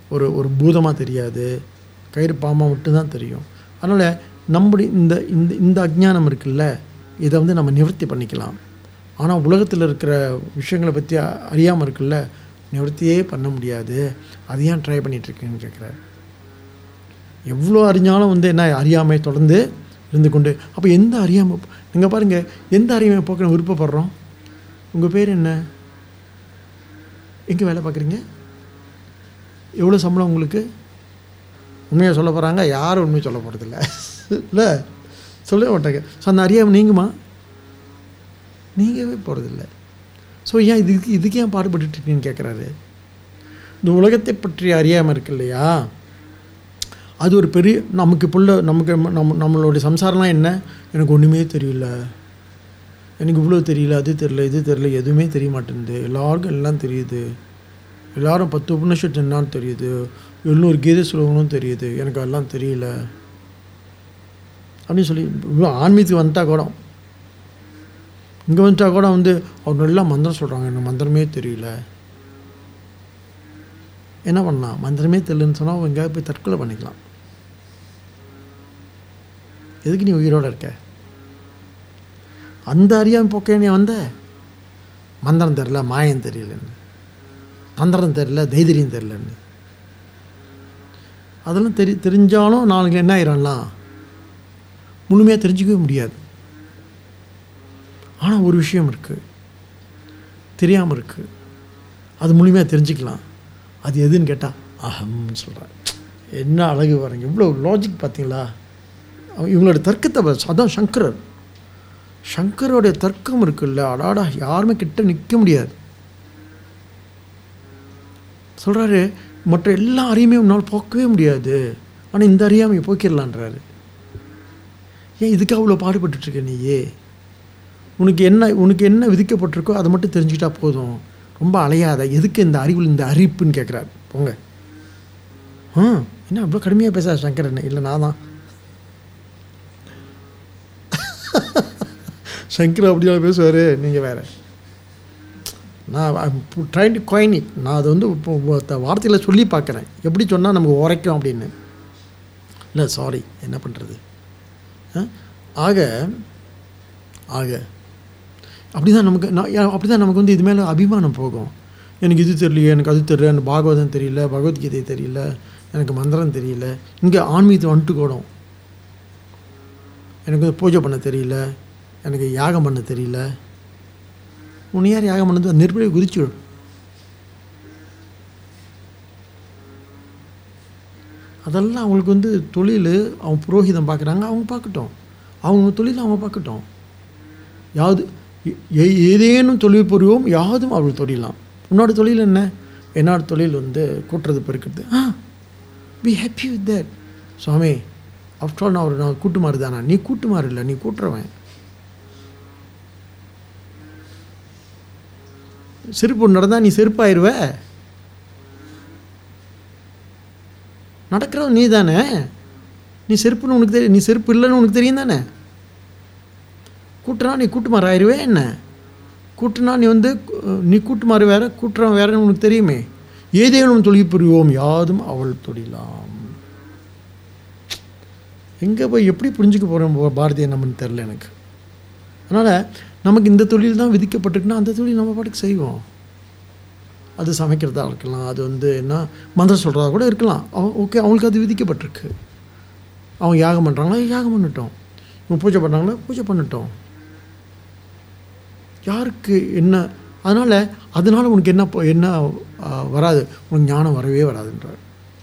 ஒரு ஒரு பூதமாக தெரியாது, கயிறு பாம்பாக மட்டும்தான் தெரியும். அதனால் நம்முடைய இந்த இந்த இந்த அஜ்ஞானம் இருக்குல்ல, இதை வந்து நம்ம நிவர்த்தி பண்ணிக்கலாம். ஆனால் உலகத்தில் இருக்கிற விஷயங்களை பற்றி அறியாமல் இருக்குல்ல, நிவர்த்தியே பண்ண முடியாது. அது ஏன் ட்ரை பண்ணிகிட்ருக்குன்னு கேட்குறாரு. எவ்வளோ அறிஞ்சாலும் வந்து என்ன அறியாமை தொடர்ந்து இருந்து கொண்டு. அப்போ எந்த அறியாமல், நீங்கள் பாருங்கள், எந்த அறியாமை போக்க விருப்பப்படுறோம்? உங்கள் பேர் என்ன? எங்கே வேலை பார்க்குறீங்க? எவ்வளோ சம்பளம் உங்களுக்கு? உண்மையாக சொல்ல போகிறாங்க? யாரும் உண்மையை சொல்ல போகிறதில்ல இல்லை, சொல்லவே மாட்டாங்க. ஸோ அந்த அறியாமல் நீங்குமா? நீங்கவே போகிறதில்ல. ஸோ ஏன் இதுக்கு ஏன் பாடுபட்டுருக்கீங்கன்னு கேட்குறாரு. இந்த உலகத்தை பற்றி அறியாமல் இருக்கு இல்லையா, அது ஒரு பெரிய நமக்கு நம்மளுடைய சம்சாரம்லாம் என்ன, எனக்கு ஒன்றுமே தெரியல, எனக்கு இவ்வளோ தெரியல, அது தெரியல, இது தெரியல, எதுவுமே தெரிய மாட்டேங்குது. எல்லாருக்கும் எல்லாம் தெரியுது, எல்லோரும் 10 உபநிஷத்து என்னான்னு தெரியுது, 700 கீதை ஸ்லோகனும் தெரியுது, எனக்கு அதெல்லாம் தெரியல அப்படின்னு சொல்லி ஆன்மீகத்துக்கு வந்துட்டா கூட, இங்கே வந்துட்டா கூட வந்து அவங்க எல்லாம் மந்திரம் சொல்கிறாங்க, எனக்கு மந்திரமே தெரியல. என்ன பண்ணலாம்? மந்திரமே தெரியலன்னு சொன்னால் அவங்க எங்கேயாவது போய் தற்கொலை பண்ணிக்கலாம். எதுக்கு நீ உயிரோடு இருக்க? அந்த அறியாமல் போக்க நீ வந்த மந்திரம் தெரில, மாயம் தெரியலன்னு, தந்திரம் தெரியல, தைரியம் தெரியலன்னு. அதெல்லாம் தெரிஞ்சாலும் நாளைக்கு என்ன ஆயிரம்லாம் முழுமையாக தெரிஞ்சிக்கவே முடியாது. ஆனால் ஒரு விஷயம் இருக்குது, தெரியாமல் இருக்குது, அது முழுமையாக தெரிஞ்சுக்கலாம். அது எதுன்னு கேட்டால் அகம்னு சொல்கிறேன். என்ன அழகு பாருங்க, இவ்வளோ லாஜிக் பார்த்தீங்களா? இவங்களோட தர்க்கத்தை அதான் சங்கரோடைய தர்க்கம் இருக்குல்ல, அடாடா யாருமே கிட்ட நிற்க முடியாது. சொல்கிறாரு, மற்ற எல்லா அறியுமே உன்னால் போக்கவே முடியாது, ஆனால் இந்த அறியாமையை போக்கிடலான்றாரு. ஏன் இதுக்கு அவ்வளோ பாடுபட்டுருக்க நீயே? உனக்கு என்ன விதிக்கப்பட்டிருக்கோ அதை மட்டும் தெரிஞ்சுக்கிட்டா போதும், ரொம்ப அலையாத. எதுக்கு இந்த அறிவில் இந்த அரிப்புன்னு கேட்குறாரு. போங்க. என்ன அவ்வளோ கடுமையாக பேசாத சங்கரன்? இல்லை நான் தான் சங்கர் அப்படியா பேசுவார், நீங்கள் வேறு. நான் ட்ரைங் டு காயின் இட். நான் அது வந்து இப்போ வார்த்தையில் சொல்லி பார்க்குறேன், எப்படி சொன்னால் நமக்கு உரைக்கும் அப்படின்னு. இல்லை சாரி, என்ன பண்ணுறது. ஆக அப்படி தான் நமக்கு வந்து இது மேலே அபிமானம் போகும். எனக்கு இது தெரியலையே, எனக்கு அது தெரியல, எனக்கு பாகவதம் தெரியல, பகவத்கீதை தெரியல, எனக்கு மந்திரம் தெரியல. இங்கே ஆன்மீகத்தை வந்துட்டு கூடும், எனக்கு வந்து பூஜை பண்ண தெரியல, எனக்கு யாகம் பண்ண தெரியல. உன்னை யார் யாகம் பண்ணது? நெருப்படியை குதிச்சுடும். அதெல்லாம் அவங்களுக்கு வந்து தொழில், அவங்க புரோகிதம் பார்க்குறாங்க, அவங்க பார்க்கட்டும். அவங்க தொழில் அவங்க பார்க்கட்டும். ஏதேனும் தொழில் புரிவோம், யாதும் அவள் தொழிலாம். உன்னோட தொழில் என்ன? என்னோட தொழில் வந்து கூட்டுறது பெருக்கிறது. Be happy with that. Swami, after all நான் கூட்டு மாறு தானா? நீ கூட்டு மாறு இல்லை, நீ கூட்டுறவன். செருப்பு நடந்தால் நீ செருப்பாயிருவ. நடக்கிறவன் நீ தானே. நீ செருப்புன்னு உனக்கு தெரியும், நீ செருப்பு இல்லைன்னு உனக்கு தெரியும் தானே. கூட்டுனா நீ கூட்டு மாறு ஆயிடுவே. என்ன கூட்டுனா நீ கூட்டு மாறு வேற, கூட்டுறவன் வேறன்னு உனக்கு தெரியுமே. ஏதேனும் தொழில் புரிவோம், யாதும் அவள் தொழிலாம். எங்கே போய் எப்படி புரிஞ்சுக்க போகிறோம் பாரதிய நம்மன்னு தெரில எனக்கு. அதனால் நமக்கு இந்த தொழில் தான் விதிக்கப்பட்டிருக்குன்னா அந்த தொழில் நம்ம பாட்டுக்கு செய்வோம். அது சமைக்கிறதா இருக்கலாம், அது வந்து என்ன மந்திரம் சொல்கிறதா கூட இருக்கலாம். ஓகே, அவங்களுக்கு அது விதிக்கப்பட்டிருக்கு. அவங்க யாகம் பண்ணுறாங்களா, யாகம் பண்ணட்டும். இவங்க பூஜை பண்ணுறாங்களா, பூஜை பண்ணட்டும். யாருக்கு என்ன? அதனால் உனக்கு என்ன வராது, உனக்கு ஞானம் வரவே வராதுன்றார்.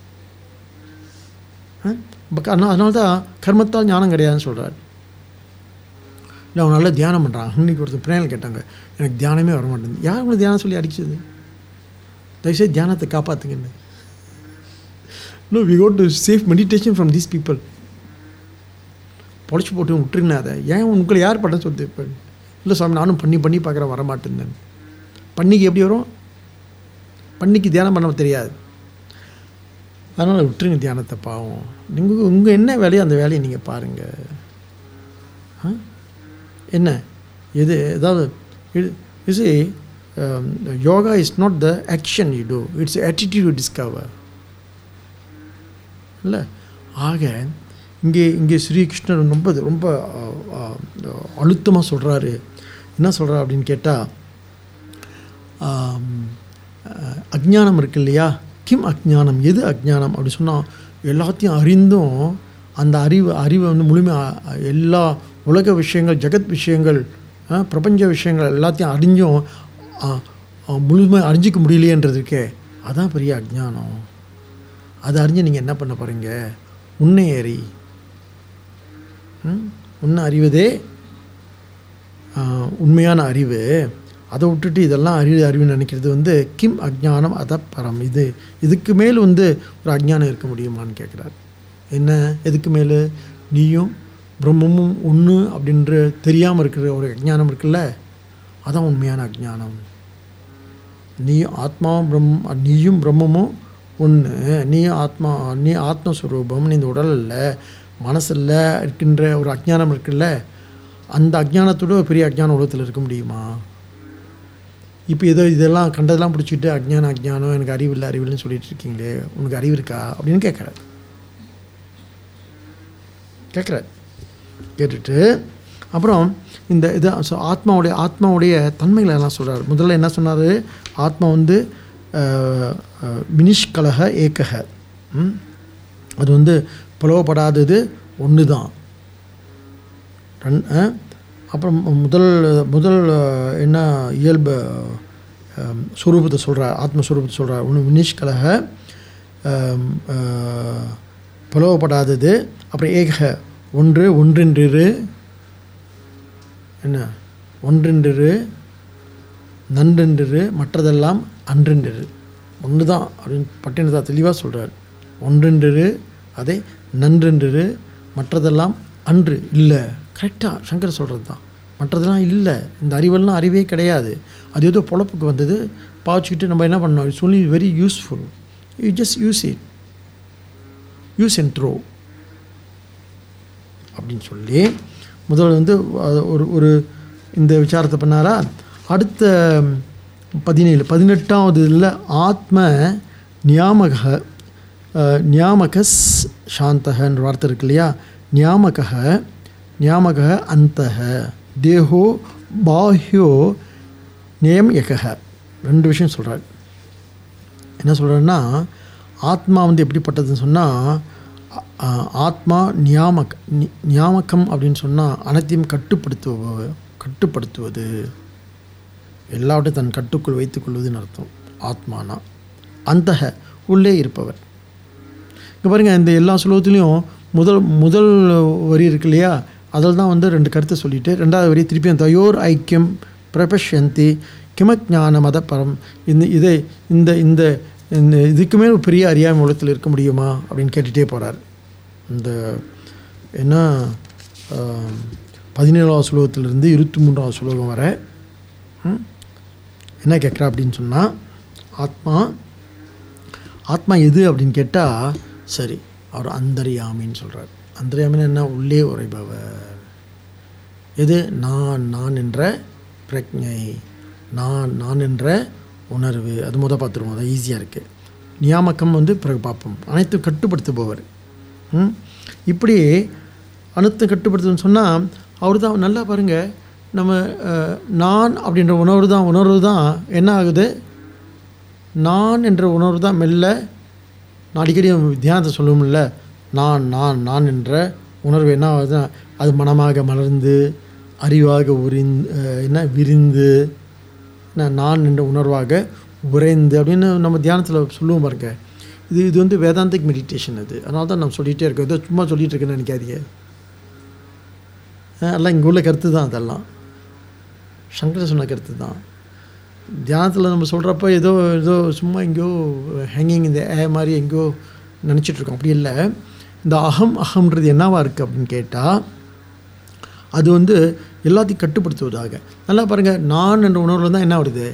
அதனால தான் கர்மத்தால் ஞானம் கிடையாதுன்னு சொல்கிறார். இல்லை, அவங்க நல்லா தியானம் பண்ணுறாங்க. இன்னைக்கு ஒருத்தர் பிரேயல் கேட்டாங்க, எனக்கு தியானமே வர மாட்டேங்குது. யார் உங்களுக்கு தியானம் சொல்லி அடிச்சது? தயவுசெய்து தியானத்தை காப்பாற்றுங்கன்னு. No, we got to save meditation from these people. பொழைச்சி போட்டு விட்டுருங்க. அதை ஏன் உங்களை யார் பண்ண சொல்லுது? இப்போ இல்லை சுவாமி, நானும் பண்ணி பார்க்குறேன், வரமாட்டேன்னு. பண்ணிக்கு எப்படி வரும்? பண்ணிக்கு தியானம் பண்ண தெரியாது. அதனால் விட்டுருங்க தியானத்தை, பாவம். உங்கள் என்ன வேலையோ அந்த வேலையை நீங்கள் பாருங்கள். என்ன இது? ஏதாவது yoga is not the action you do, it's attitude you discover. இல்லை. ஆக இங்கே ஸ்ரீகிருஷ்ணர் ரொம்ப அழுத்தமாக சொல்கிறாரு. என்ன சொல்கிறார் அப்படின்னு கேட்டால், அஜ்ஞானம் இருக்கு இல்லையா, கிம் அஜ்ஞானம், எது அஜ்ஞானம் அப்படி சொன்னால், எல்லாத்தையும் அறிந்தும் அந்த அறிவை வந்து முழுமையாக எல்லா உலக விஷயங்கள், ஜெகத் விஷயங்கள், பிரபஞ்ச விஷயங்கள் எல்லாத்தையும் அறிஞ்சும் முழுமையாக அறிஞ்சிக்க முடியலையேன்றதுக்கே அதான் பெரிய அஜ்ஞானம். அதை அறிஞ்சு நீங்கள் என்ன பண்ண போகிறீங்க? உன்னை அறி. உன்னை அறிவதே உண்மையான அறிவு. அதை விட்டுட்டு இதெல்லாம் அறிவுன்னு நினைக்கிறது வந்து கிம் அஜ்ஞானம் அத பரம். இதுக்கு மேல் வந்து ஒரு அஜ்ஞானம் இருக்க முடியுமான்னு கேட்குறாரு. என்ன, எதுக்கு மேல்? நீயும் பிரம்மமும் ஒன்று அப்படின்ற தெரியாமல் இருக்கிற ஒரு அஜ்ஞானம் இருக்குல்ல, அதான் உண்மையான அஜ்ஞானம். நீயும் பிரம்மமும் ஒன்று, நீ ஆத்மஸ்வரூபம், நீ இந்த உடல் இல்லை மனசில் இருக்கின்ற ஒரு அஜ்ஞானம் இருக்குல்ல, அந்த அஜ்ஞானத்தோட ஒரு பெரிய அஜ்ஞானம் உலகத்தில் இருக்க முடியுமா? இப்போ இதெல்லாம் கண்டதெல்லாம் பிடிச்சிட்டு அஜ்ஞானம் எனக்கு அறிவில்லைன்னு சொல்லிட்டு இருக்கீங்களே, உனக்கு அறிவு இருக்கா அப்படின்னு கேட்குறாரு. கேட்டுட்டு அப்புறம் இது ஆத்மாவுடைய தன்மைகளை எல்லாம் சொல்கிறார். முதல்ல என்ன சொன்னார்? ஆத்மா வந்து வினிஷ்கலக ஏக்கக, அது வந்து பிளவுபடாதது ஒன்று தான். அப்புறம் முதல் என்ன இயல்பு ஸ்வரூபத்தை சொல்கிறார், ஆத்மஸ்வரூபத்தை சொல்கிறார். ஒன்று வினிஷ்கலக, பிளவுபடாதது. அப்புறம் ஏக, ஒன்றின்று, என்ன ஒன்றின்று, நன்றென்று, மற்றதெல்லாம் அன்றென்று. ஒன்று தான் அப்படின்னு பட்டினதா தெளிவாக சொல்கிறார். ஒன்றென்று, அதே நன்றென்று, மற்றதெல்லாம் அன்று இல்லை. கரெக்டாக சங்கர் சொல்கிறது தான். மற்றதெல்லாம் இல்லை, இந்த அறிவெல்லாம் அறிவே கிடையாது. அது ஏதோ பொழப்புக்கு வந்தது, பாய்ச்சிக்கிட்டு நம்ம என்ன பண்ணோம்? It's only very useful, you just use and throw அப்படின்னு சொல்லி முதல்ல வந்து ஒரு இந்த விசாரத்தை பண்ணாரா. அடுத்த 18வது இதில் ஆத்ம நியாமக சாந்தகன்ற வார்த்தை இருக்கு இல்லையா. நியாமக அந்தக தேகோ பாஹ்யோ நேம் யக. 2 விஷயம் சொல்கிறார். என்ன சொல்கிறாருன்னா, ஆத்மா வந்து எப்படிப்பட்டதுன்னு சொன்னால், ஆத்மா நியாமகம் அப்படின்னு சொன்னால் அனைத்தையும் கட்டுப்படுத்துவது, எல்லாவற்றையும் தன் கட்டுக்குள் வைத்துக்கொள்வதுன்னு அர்த்தம். ஆத்மானா அந்தக, உள்ளே இருப்பவர். இங்கே பாருங்கள், இந்த எல்லா ஸ்லோகத்துலேயும் முதல் வரி இருக்கு இல்லையா, அதில் தான் வந்து 2 கருத்தை சொல்லிவிட்டு 2வது வரி திருப்பியும் தயோர் ஐக்கியம் பிரபஷ்யந்தி கிமஜான மத பரம். இந்த இதுக்கு மேல் பெரிய அறியாமை உலகத்தில் இருக்க முடியுமா அப்படின்னு கேட்டுகிட்டே போகிறார். இந்த என்ன 17வது ஸ்லோகத்திலிருந்து 23வது ஸ்லோகம் வரை என்ன கேட்குறா அப்படின்னு சொன்னால், ஆத்மா எது அப்படின்னு கேட்டால், சரி அவர் அந்தர்யாமின்னு சொல்கிறார். அந்தர்யாமின்னு என்ன? உள்ளே உரைபவர். எது? நான் என்ற பிரக்ஞை, நான் என்ற உணர்வு. அது பார்த்துருவோம், அது ஈஸியாக இருக்குது. நியாமக்கம் வந்து பிறகு பார்ப்போம். அனைத்தும் கட்டுப்படுத்துபவர். இப்படி அனைத்தும் கட்டுப்படுத்துன்னு சொன்னால் அவர் தான். நல்லா பாருங்கள், நம்ம நான் அப்படின்ற உணர்வு தான் என்ன ஆகுது? நான் என்ற உணர்வு தான் மெல்ல, நான் அடிக்கடி தியானத்தை சொல்லுவோம்ல, நான் என்ற உணர்வு என்ன ஆகுதுன்னா, அது மனமாக மலர்ந்து அறிவாக விரிந்து நான் என்ற உணர்வாக உறைந்து அப்படின்னு நம்ம தியானத்தில் சொல்லுவோம் பாருங்க. இது வந்து வேதாந்திக் மெடிடேஷன். அது அதனால தான் நம்ம சொல்லிகிட்டே இருக்கோம். ஏதோ சும்மா சொல்லிகிட்டு இருக்கேன்னு நினைக்காதீங்க. எல்லாம் இங்கே உள்ள கருத்து தான். அதெல்லாம் சங்கர சொன்ன கருத்து தான். தியானத்தில் நம்ம சொல்கிறப்ப ஏதோ சும்மா எங்கேயோ ஹேங்கிங் இந்த மாதிரி எங்கேயோ நினச்சிட்ருக்கோம். அப்படி இல்லை. இந்த அகம்ன்றது என்னவா இருக்குது அப்படின்னு கேட்டால், அது வந்து எல்லாத்தையும் கட்டுப்படுத்துவதாக. நல்லா பாருங்கள், நான் என்ற உணர்வில் தான் என்ன வருது?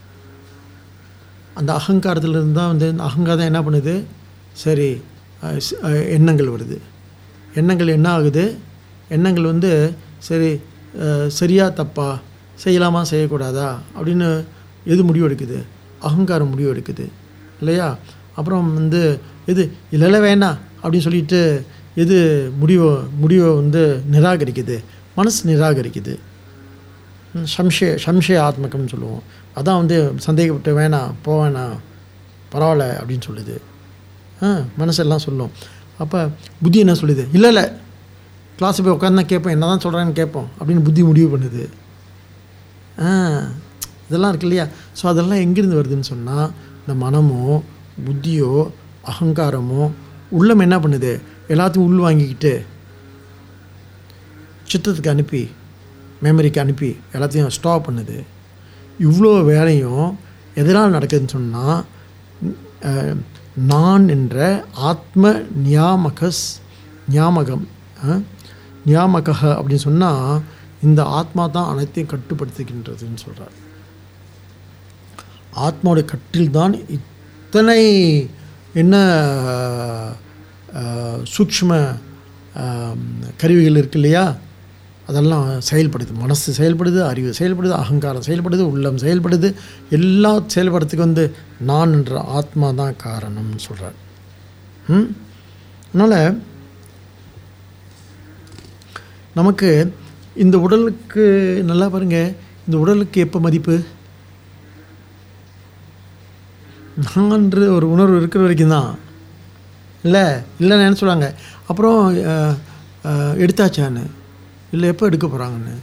அந்த அகங்காரத்திலிருந்து தான் வந்து இந்த அகங்காரம் என்ன பண்ணுது? சரி, எண்ணங்கள் வருது. எண்ணங்கள் என்ன ஆகுது? எண்ணங்கள் வந்து சரி, சரியா தப்பா, செய்யலாமா செய்யக்கூடாதா அப்படின்னு எது முடிவு எடுக்குது? அகங்காரம் முடிவு எடுக்குது இல்லையா? அப்புறம் வந்து இல்லை வேண்டாம் அப்படின்னு சொல்லிட்டு எது முடிவை வந்து நிராகரிக்குது, மனசு நிராகரிக்குது. சம்சய ஆத்மகம்னு சொல்லுவோம். அதான் வந்து சந்தேகப்பட்டு வேணாம் போவேணாம் பரவாயில்ல அப்படின்னு சொல்லுது. மனசெல்லாம் சொல்லும். அப்போ புத்தி என்ன சொல்லுது, இல்லை கிளாஸு போய் உட்காந்து தான் கேட்போம், என்ன தான் சொல்கிறான்னு கேட்போம் அப்படின்னு புத்தி முடிவு பண்ணுது. இதெல்லாம் இருக்கு இல்லையா? ஸோ அதெல்லாம் எங்கேருந்து வருதுன்னு சொன்னால், இந்த மனமோ புத்தியோ அகங்காரமோ உள்ளம் என்ன பண்ணுது, எல்லாத்தையும் உள் வாங்கிக்கிட்டு சித்தத்துக்கு அனுப்பி மெமரிக்கு அனுப்பி எல்லாத்தையும் ஸ்டாப் பண்ணுது. இவ்வளோ வேலையும் எதனால் நடக்குதுன்னு சொன்னால், நான் என்ற ஆத்ம ஞாமகம் அப்படின்னு சொன்னால், இந்த ஆத்மா தான் அனைத்தையும் கட்டுப்படுத்துகின்றதுன்னு சொல்கிறார். ஆத்மாவுடைய கட்டில் தான் இத்தனை என்ன சூக்ஷ்ம கருவிகள் இருக்கு இல்லையா, அதெல்லாம் செயல்படுது. மனசு செயல்படுது, அறிவு செயல்படுது, அகங்காரம் செயல்படுது, உள்ளம் செயல்படுது. எல்லா செயல்படுறதுக்கு வந்து நான் என்ற ஆத்மா தான் காரணம்னு சொல்கிறார். அதனால் நமக்கு இந்த உடலுக்கு நல்லா பாருங்கள், இந்த உடலுக்கு எப்போ மதிப்பு, நான்ன்ற ஒரு உணர்வு இருக்கிற வரைக்கும் தான். இல்லைன்னு என்ன சொல்லுவாங்க, அப்புறம் எடுத்தாச்சான்னு, இல்லை எப்போ எடுக்க போகிறாங்கன்னு.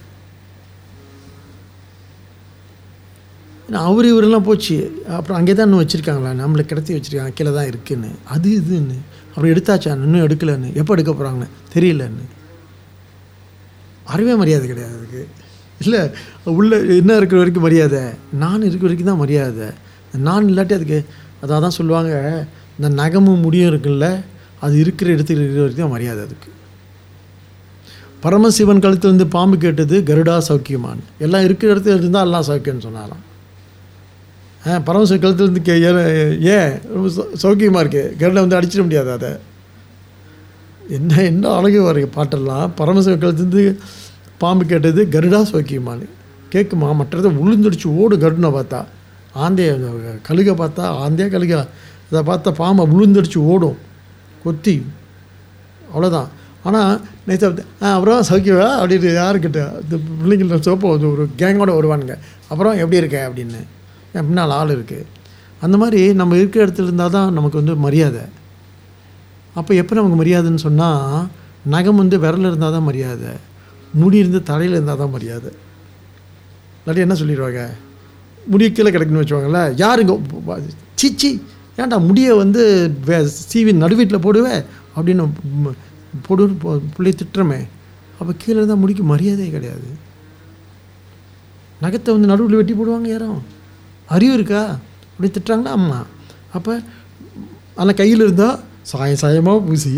அவர் இவரெல்லாம் போச்சு, அப்புறம் அங்கே தான் இன்னும் வச்சுருக்காங்களா, நம்மளை கிடத்தி வச்சுருக்காங்க, கீழே தான் இருக்குன்னு, அது இதுன்னு. அப்புறம் எடுத்தாச்சான்னு, இன்னும் எடுக்கலைன்னு, எப்போ எடுக்க போகிறாங்கன்னு தெரியலன்னு. அறிவே மரியாதை கிடையாது அதுக்கு. இல்லை உள்ள என்ன இருக்கிற வரைக்கும் மரியாதை, நான் இருக்கிற வரைக்கும் தான் மரியாதை. நான் இல்லாட்டி அதுக்கு அதாக தான் சொல்லுவாங்க, இந்த நகமும் முடியும் இருக்குல்ல, அது இருக்கிற இடத்துல இருக்கிற வரைக்கும் தான் மரியாதை அதுக்கு. பரமசிவன் கழுத்து வந்து பாம்பு கேட்டது கருடா சௌக்கியமானு, எல்லாம் இருக்கிற இடத்துல இருந்தால் எல்லாம் சௌக்கியம்னு சொன்னாலாம். பரமசிவன் கழுத்துலேருந்து ஏன் ரொம்ப சௌக்கியமாக இருக்குது, கருடை வந்து அடிச்சிட முடியாது. அதை என்ன அழகு வரைக்கும் பாட்டெல்லாம், பரமசிவன் கழுத்துலேருந்து பாம்பு கேட்டது கருடா சௌக்கியமானு கேட்குமா, மற்றதை உளுந்துடிச்சு ஓடு கருடனை பார்த்தா. ஆந்தைய கழுகை பார்த்தா, ஆந்தையா கழுகா அதை பார்த்தா பாம்பை விழுந்தடிச்சு ஓடும் கொத்தி, அவ்வளோதான். ஆனால் நேற்று அப்புறம் சௌக்கியவா அப்படின்னு யாருக்கிட்ட இந்த பிள்ளைங்கள சோப்போ ஒரு கேங்கோடு வருவானுங்க, அப்புறம் எப்படி இருக்க அப்படின்னு, பின்னால் ஆள் இருக்குது. அந்த மாதிரி நம்ம இருக்கிற இடத்துல இருந்தால் தான் நமக்கு வந்து மரியாதை. அப்போ எப்போ நமக்கு மரியாதைன்னு சொன்னால், நகம் வந்து விரல் இருந்தால் தான் மரியாதை, முடி இருந்து தலையில் இருந்தால் தான் மரியாதை. இல்லாட்டி என்ன சொல்லிடுவாங்க, முடிய கீழே கிடைக்குன்னு வச்சுவாங்கள்ல, யாருங்க சிச்சி ஏன்டா முடியை வந்து சீவி நடுவீட்டில் போடுவேன் அப்படின்னு பிள்ளை திட்டுறமே. அப்போ கீழே இருந்தால் முடிக்கு மரியாதையே கிடையாது. நகத்தை வந்து நடுவில் வெட்டி போடுவாங்க யாரும், அறிவு இருக்கா அப்படி திட்டுறாங்கன்னா அம்மா. அப்போ ஆனால் கையில் இருந்தால் சாயமாக பூசி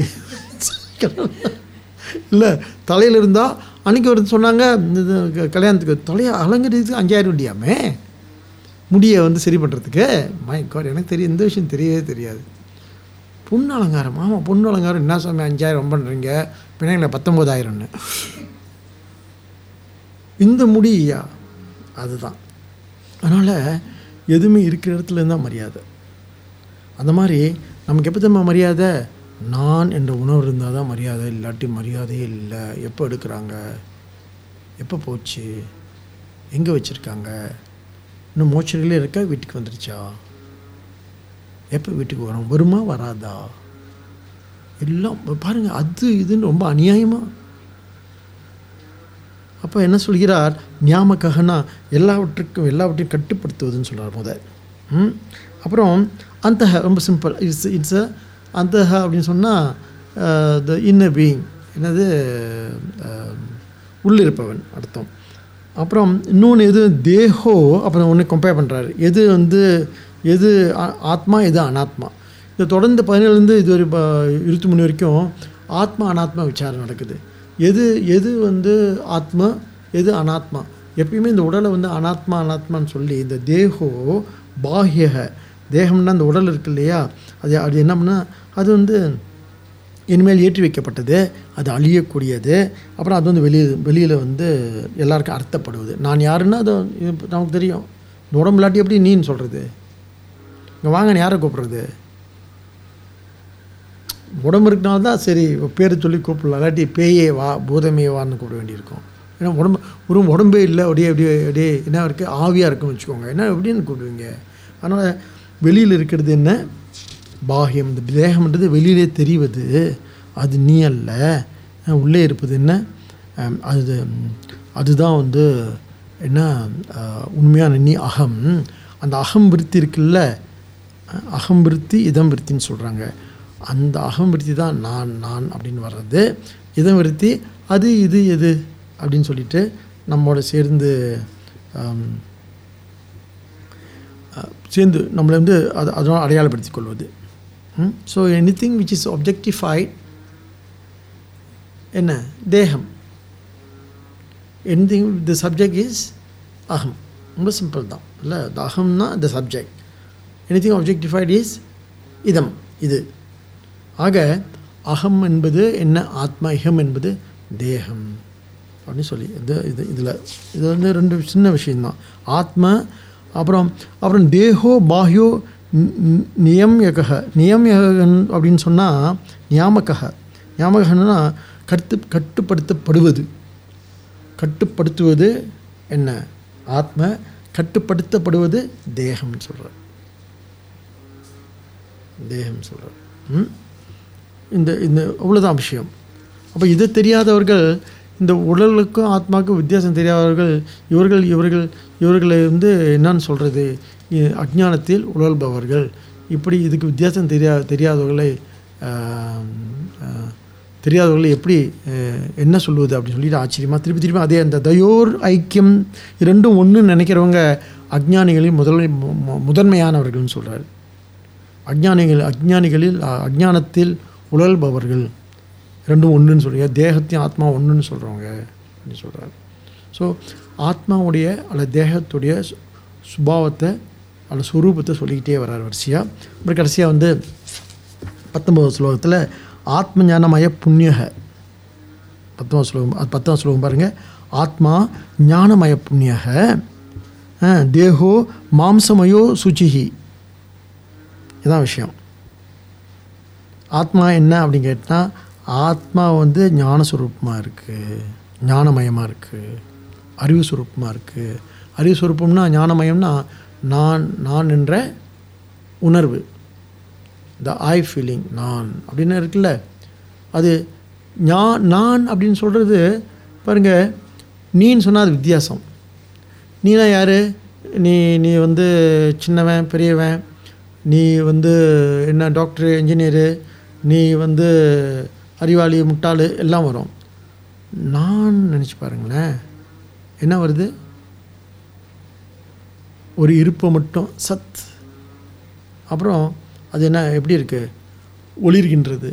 இல்லை, தலையில் இருந்தால் அன்றைக்கி ஒரு சொன்னாங்க இந்த கல்யாணத்துக்கு தலையை அலங்கரிக்கிறதுக்கு 5000 வண்டியாமே முடியை வந்து சரி பண்ணுறதுக்கு. மை காட், எனக்கு தெரியும் இந்த விஷயம் தெரியவே தெரியாது. பொண்ணு அலங்காரம், ஆமாம் பொண்ணு அலங்காரம் என்ன சாமி 5000 பண்ணுறீங்க, பின்னாடி 19,000ன்னு. இந்த முடியா அதுதான். அதனால் எதுவுமே இருக்கிற இடத்துல இருந்தால் மரியாதை. அந்த மாதிரி நமக்கு எப்போ தான் மரியாதை, நான் என்ற உணர்வு இருந்தால் தான் மரியாதை, இல்லாட்டி மரியாதையே இல்லை. எப்போ எடுக்கிறாங்க, எப்போ போச்சு, எங்கே வச்சுருக்காங்க, இன்னும் மோச்சரிலே இருக்கா, வீட்டுக்கு வந்துடுச்சா, எப்போ வீட்டுக்கு வரும், வருமா வராதா, எல்லாம் பாருங்கள். அது இதுன்னு ரொம்ப அநியாயமாக. அப்போ என்ன சொல்கிறார், ஞாமகனா எல்லாவற்றையும் கட்டுப்படுத்துவதுன்னு சொல்கிறார் முதல். அப்புறம் அந்த ரொம்ப சிம்பிள், இட்ஸ் அந்த அப்படின்னு சொன்னால் த இன்னர் பீயிங், என்னது உள்ளிருப்பவன் அர்த்தம். அப்புறம் இன்னொன்று எது தேஹோ, அப்புறம் ஒன்று கம்பேர் பண்ணுறாரு, எது ஆத்மா எது அனாத்மா. இது தொடர்ந்து 17லேருந்து இது ஒரு 23 வரைக்கும் ஆத்மா அனாத்மா விசாரம் நடக்குது. எது வந்து ஆத்மா எது அனாத்மா. எப்பயுமே இந்த உடலை வந்து அனாத்மான்னு சொல்லி இந்த தேஹோ பாஹ்யக, தேகம்னா அந்த உடல் இருக்கு இல்லையா, அது என்ன பண்ணால் அது வந்து இனிமேல் ஏற்றி வைக்கப்பட்டது, அது அழியக்கூடியது. அப்புறம் அது வந்து வெளியில் வந்து எல்லாருக்கும் அர்த்தப்படுவது. நான் யாருன்னா அது நமக்கு தெரியும். இந்த உடம்பு இல்லாட்டி எப்படி நீன்னு சொல்கிறது, இங்கே வாங்கன்னு யாரை கூப்பிட்றது, உடம்பு இருக்கனால தான் சரி பேரை சொல்லி கூப்பிடலாம், இல்லாட்டி பேயே வா பூதமே வான்னு கூப்பிட வேண்டியிருக்கும். ஏன்னா உடம்பே இல்லை, அப்படியே என்ன இருக்குது, ஆவியாக இருக்குன்னு வச்சுக்கோங்க, என்ன எப்படின்னு கூப்பிடுவீங்க. அதனால் வெளியில் இருக்கிறது என்ன, பாஹ்யம். இந்த தேகம்ன்றது வெளியிலே தெரிவது, அது நீ அல்ல. உள்ளே இருப்பது என்ன, அதுதான் வந்து என்ன உண்மையான நீ, அகம். அந்த அகம் விருத்தி இருக்குல்ல, அகம் விருத்தி இதம் விருத்தின்னு சொல்கிறாங்க. அந்த அகம் விருத்தி தான் நான் அப்படின்னு வர்றது. இதம் விருத்தி அது இது எது அப்படின்னு சொல்லிட்டு நம்மளோட சேர்ந்து நம்மளை வந்து அதனால் அடையாளப்படுத்தி கொள்வது. So anything which is objectified என்ன, தேகம். எனிதிங் தி சப்ஜெக்ட் இஸ் அகம். ரொம்ப சிம்பிள் தான் இல்லை, த அகம்னா the subject, anything objectified is இதம், இது. ஆக அகம் என்பது என்ன, ஆத்மா. இகம் என்பது தேகம் அப்படின்னு சொல்லி இது வந்து ரெண்டு சின்ன விஷயந்தான். ஆத்மா அப்புறம் தேகோ பாஹ்யோ நியம்யகன் அப்படின்னு சொன்னால் நியாமகன்னா கட்டுப்படுத்துவது என்ன, ஆத்மா. கட்டுப்படுத்தப்படுவது தேகம்னு சொல்கிறார். இந்த அவ்வளோதான் விஷயம். அப்போ இதை தெரியாதவர்கள், இந்த உடலுக்கும் ஆத்மாவுக்கும் வித்தியாசம் தெரியாதவர்கள், இவர்களை வந்து என்னன்னு சொல்கிறது, அஜ்ஞானத்தில் உழல்பவர்கள். இப்படி இதுக்கு வித்தியாசம் தெரியாதவர்களை எப்படி என்ன சொல்லுவது அப்படின்னு சொல்லிட்டு ஆச்சரியமாக திருப்பி அதே அந்த தயோர் ஐக்கியம் ரெண்டும் ஒன்றுன்னு நினைக்கிறவங்க அஜ்ஞானிகளில் முதன்மையானவர்கள்னு சொல்கிறார். அஜ்ஞானிகளில் அஜ்ஞானத்தில் உழல்பவர்கள் ரெண்டும் ஒன்றுன்னு சொல்கிறீங்க, தேகத்தையும் ஆத்மா ஒன்றுன்னு சொல்கிறவங்க அப்படின்னு சொல்கிறார். ஸோ ஆத்மாவுடைய அல்ல தேகத்துடைய சுபாவத்தை அல்ல ஸ்வரூபத்தை சொல்லிக்கிட்டே வர்றார் வரிசையாக. அப்புறம் கடைசியாக வந்து 19வது ஸ்லோகத்தில் ஆத்ம ஞானமய புண்ணியக, 10வது ஸ்லோகம் பாருங்கள். ஆத்மா ஞானமய புண்ணியக தேகோ மாம்சமயோ சுச்சிஹி. இதுதான் விஷயம். ஆத்மா என்ன அப்படின்னு கேட்டால், ஆத்மா வந்து ஞானஸ்வரூபமாக இருக்குது, ஞானமயமாக இருக்குது, அறிவு சுரூபமாக இருக்குது. அறிவு சுரூபம்னா ஞானமயம்னா நான் என்ற உணர்வு, த ஐ ஃபீலிங், நான் அப்படின்னு இருக்குல்ல, அது நான் அப்படின்னு சொல்கிறது பாருங்கள். நீன்னு சொன்னால் அது வித்தியாசம். நீனா யார், நீ வந்து சின்னவன் பெரியவன், நீ வந்து என்ன டாக்டரு இன்ஜினியரு, நீ வந்து அறிவாளி முட்டாள் எல்லாம் வரும். நான் நினச்சி பாருங்களேன், என்ன வருது, ஒரு இருப்பை மட்டும் சத். அப்புறம் அது என்ன எப்படி இருக்குது, ஒளிர்கின்றது.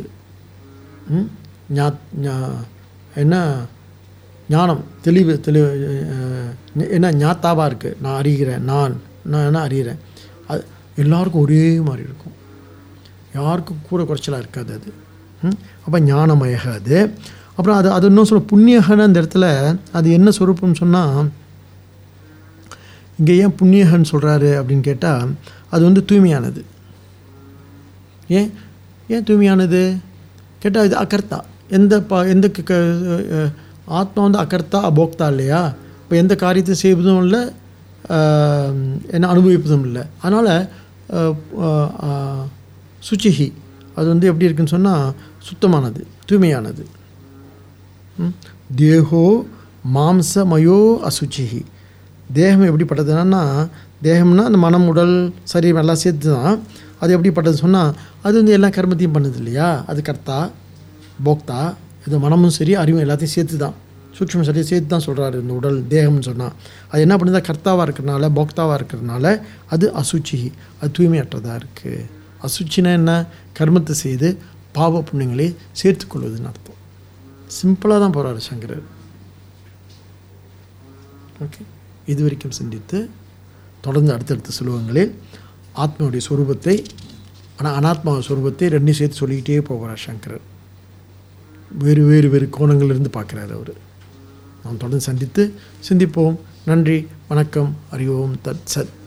என்ன ஞானம், தெளிவு என்ன ஞாத்தாவாக இருக்குது. நான் அறிகிறேன், நான் என்ன அறிகிறேன். அது எல்லாருக்கும் ஒரே மாதிரி இருக்கும், யாருக்கும் கூட குறைச்சலாக இருக்காது அது. அப்போ ஞானமயக அது. அப்புறம் அது இன்னும் சொல்ல புண்ணியகன்னு அந்த இடத்துல அது என்ன சொரூப்பம்னு சொன்னால், இங்கே ஏன் புண்ணியகன்னு சொல்கிறாரு அப்படின்னு கேட்டால், அது வந்து தூய்மையானது. ஏன் தூய்மையானது கேட்டால், இது அகர்த்தா. எந்த ஆத்மா வந்து அகர்த்தா அபோக்தா இல்லையா. இப்போ எந்த காரியத்தை செய்வதும் இல்லை, என்ன அனுபவிப்பதும் இல்லை. அதனால் சுச்சிஹி அது வந்து எப்படி இருக்குன்னு சொன்னால் சுத்தமானது, தூய்மையானது. தேகோ மாம்சமயோ அசுச்சிஹி. தேகம் எப்படிப்பட்டதுன்னா, தேகம்னா அந்த மனம் உடல் சரீரம் எல்லாம் சேர்த்து தான். அது எப்படிப்பட்டது சொன்னால், அது வந்து எல்லா கர்மத்தையும் பண்ணுது இல்லையா. அது கர்த்தா போக்தா. இது மனமும் சரி அறிவும் எல்லாத்தையும் சேர்த்து தான், சூட்சும சரி சேர்த்து தான் சொல்கிறாரு இந்த உடல் தேகம்னு சொன்னால். அது என்ன பண்ணுதா, கர்த்தாவாக இருக்கிறதுனால போக்தாவாக இருக்கிறதுனால அது அசுச்சிஹி, அது தூய்மையற்றதாக இருக்குது. அசுச்சினா என்ன, கர்மத்தை செய்து பாவ புண்ணியங்களை சேர்த்துக்கொள்வதுன்னு அர்த்தம். சிம்பிளாக தான் போகிறாரு சங்கரர். ஓகே, இது வரைக்கும் சிந்தித்து தொடர்ந்து அடுத்தடுத்த சுலோகங்களில் ஆத்மாவுடைய சொரூபத்தை, ஆனால் அனாத்மா சொரூபத்தை ரெண்டையும் சேர்த்து சொல்லிக்கிட்டே போகிறார் சங்கரர். வேறு கோணங்களிலிருந்து பார்க்குறாரு அவர். நாம் தொடர்ந்து சிந்திப்போம். நன்றி, வணக்கம், ஹரி ஓம் தத் சத்.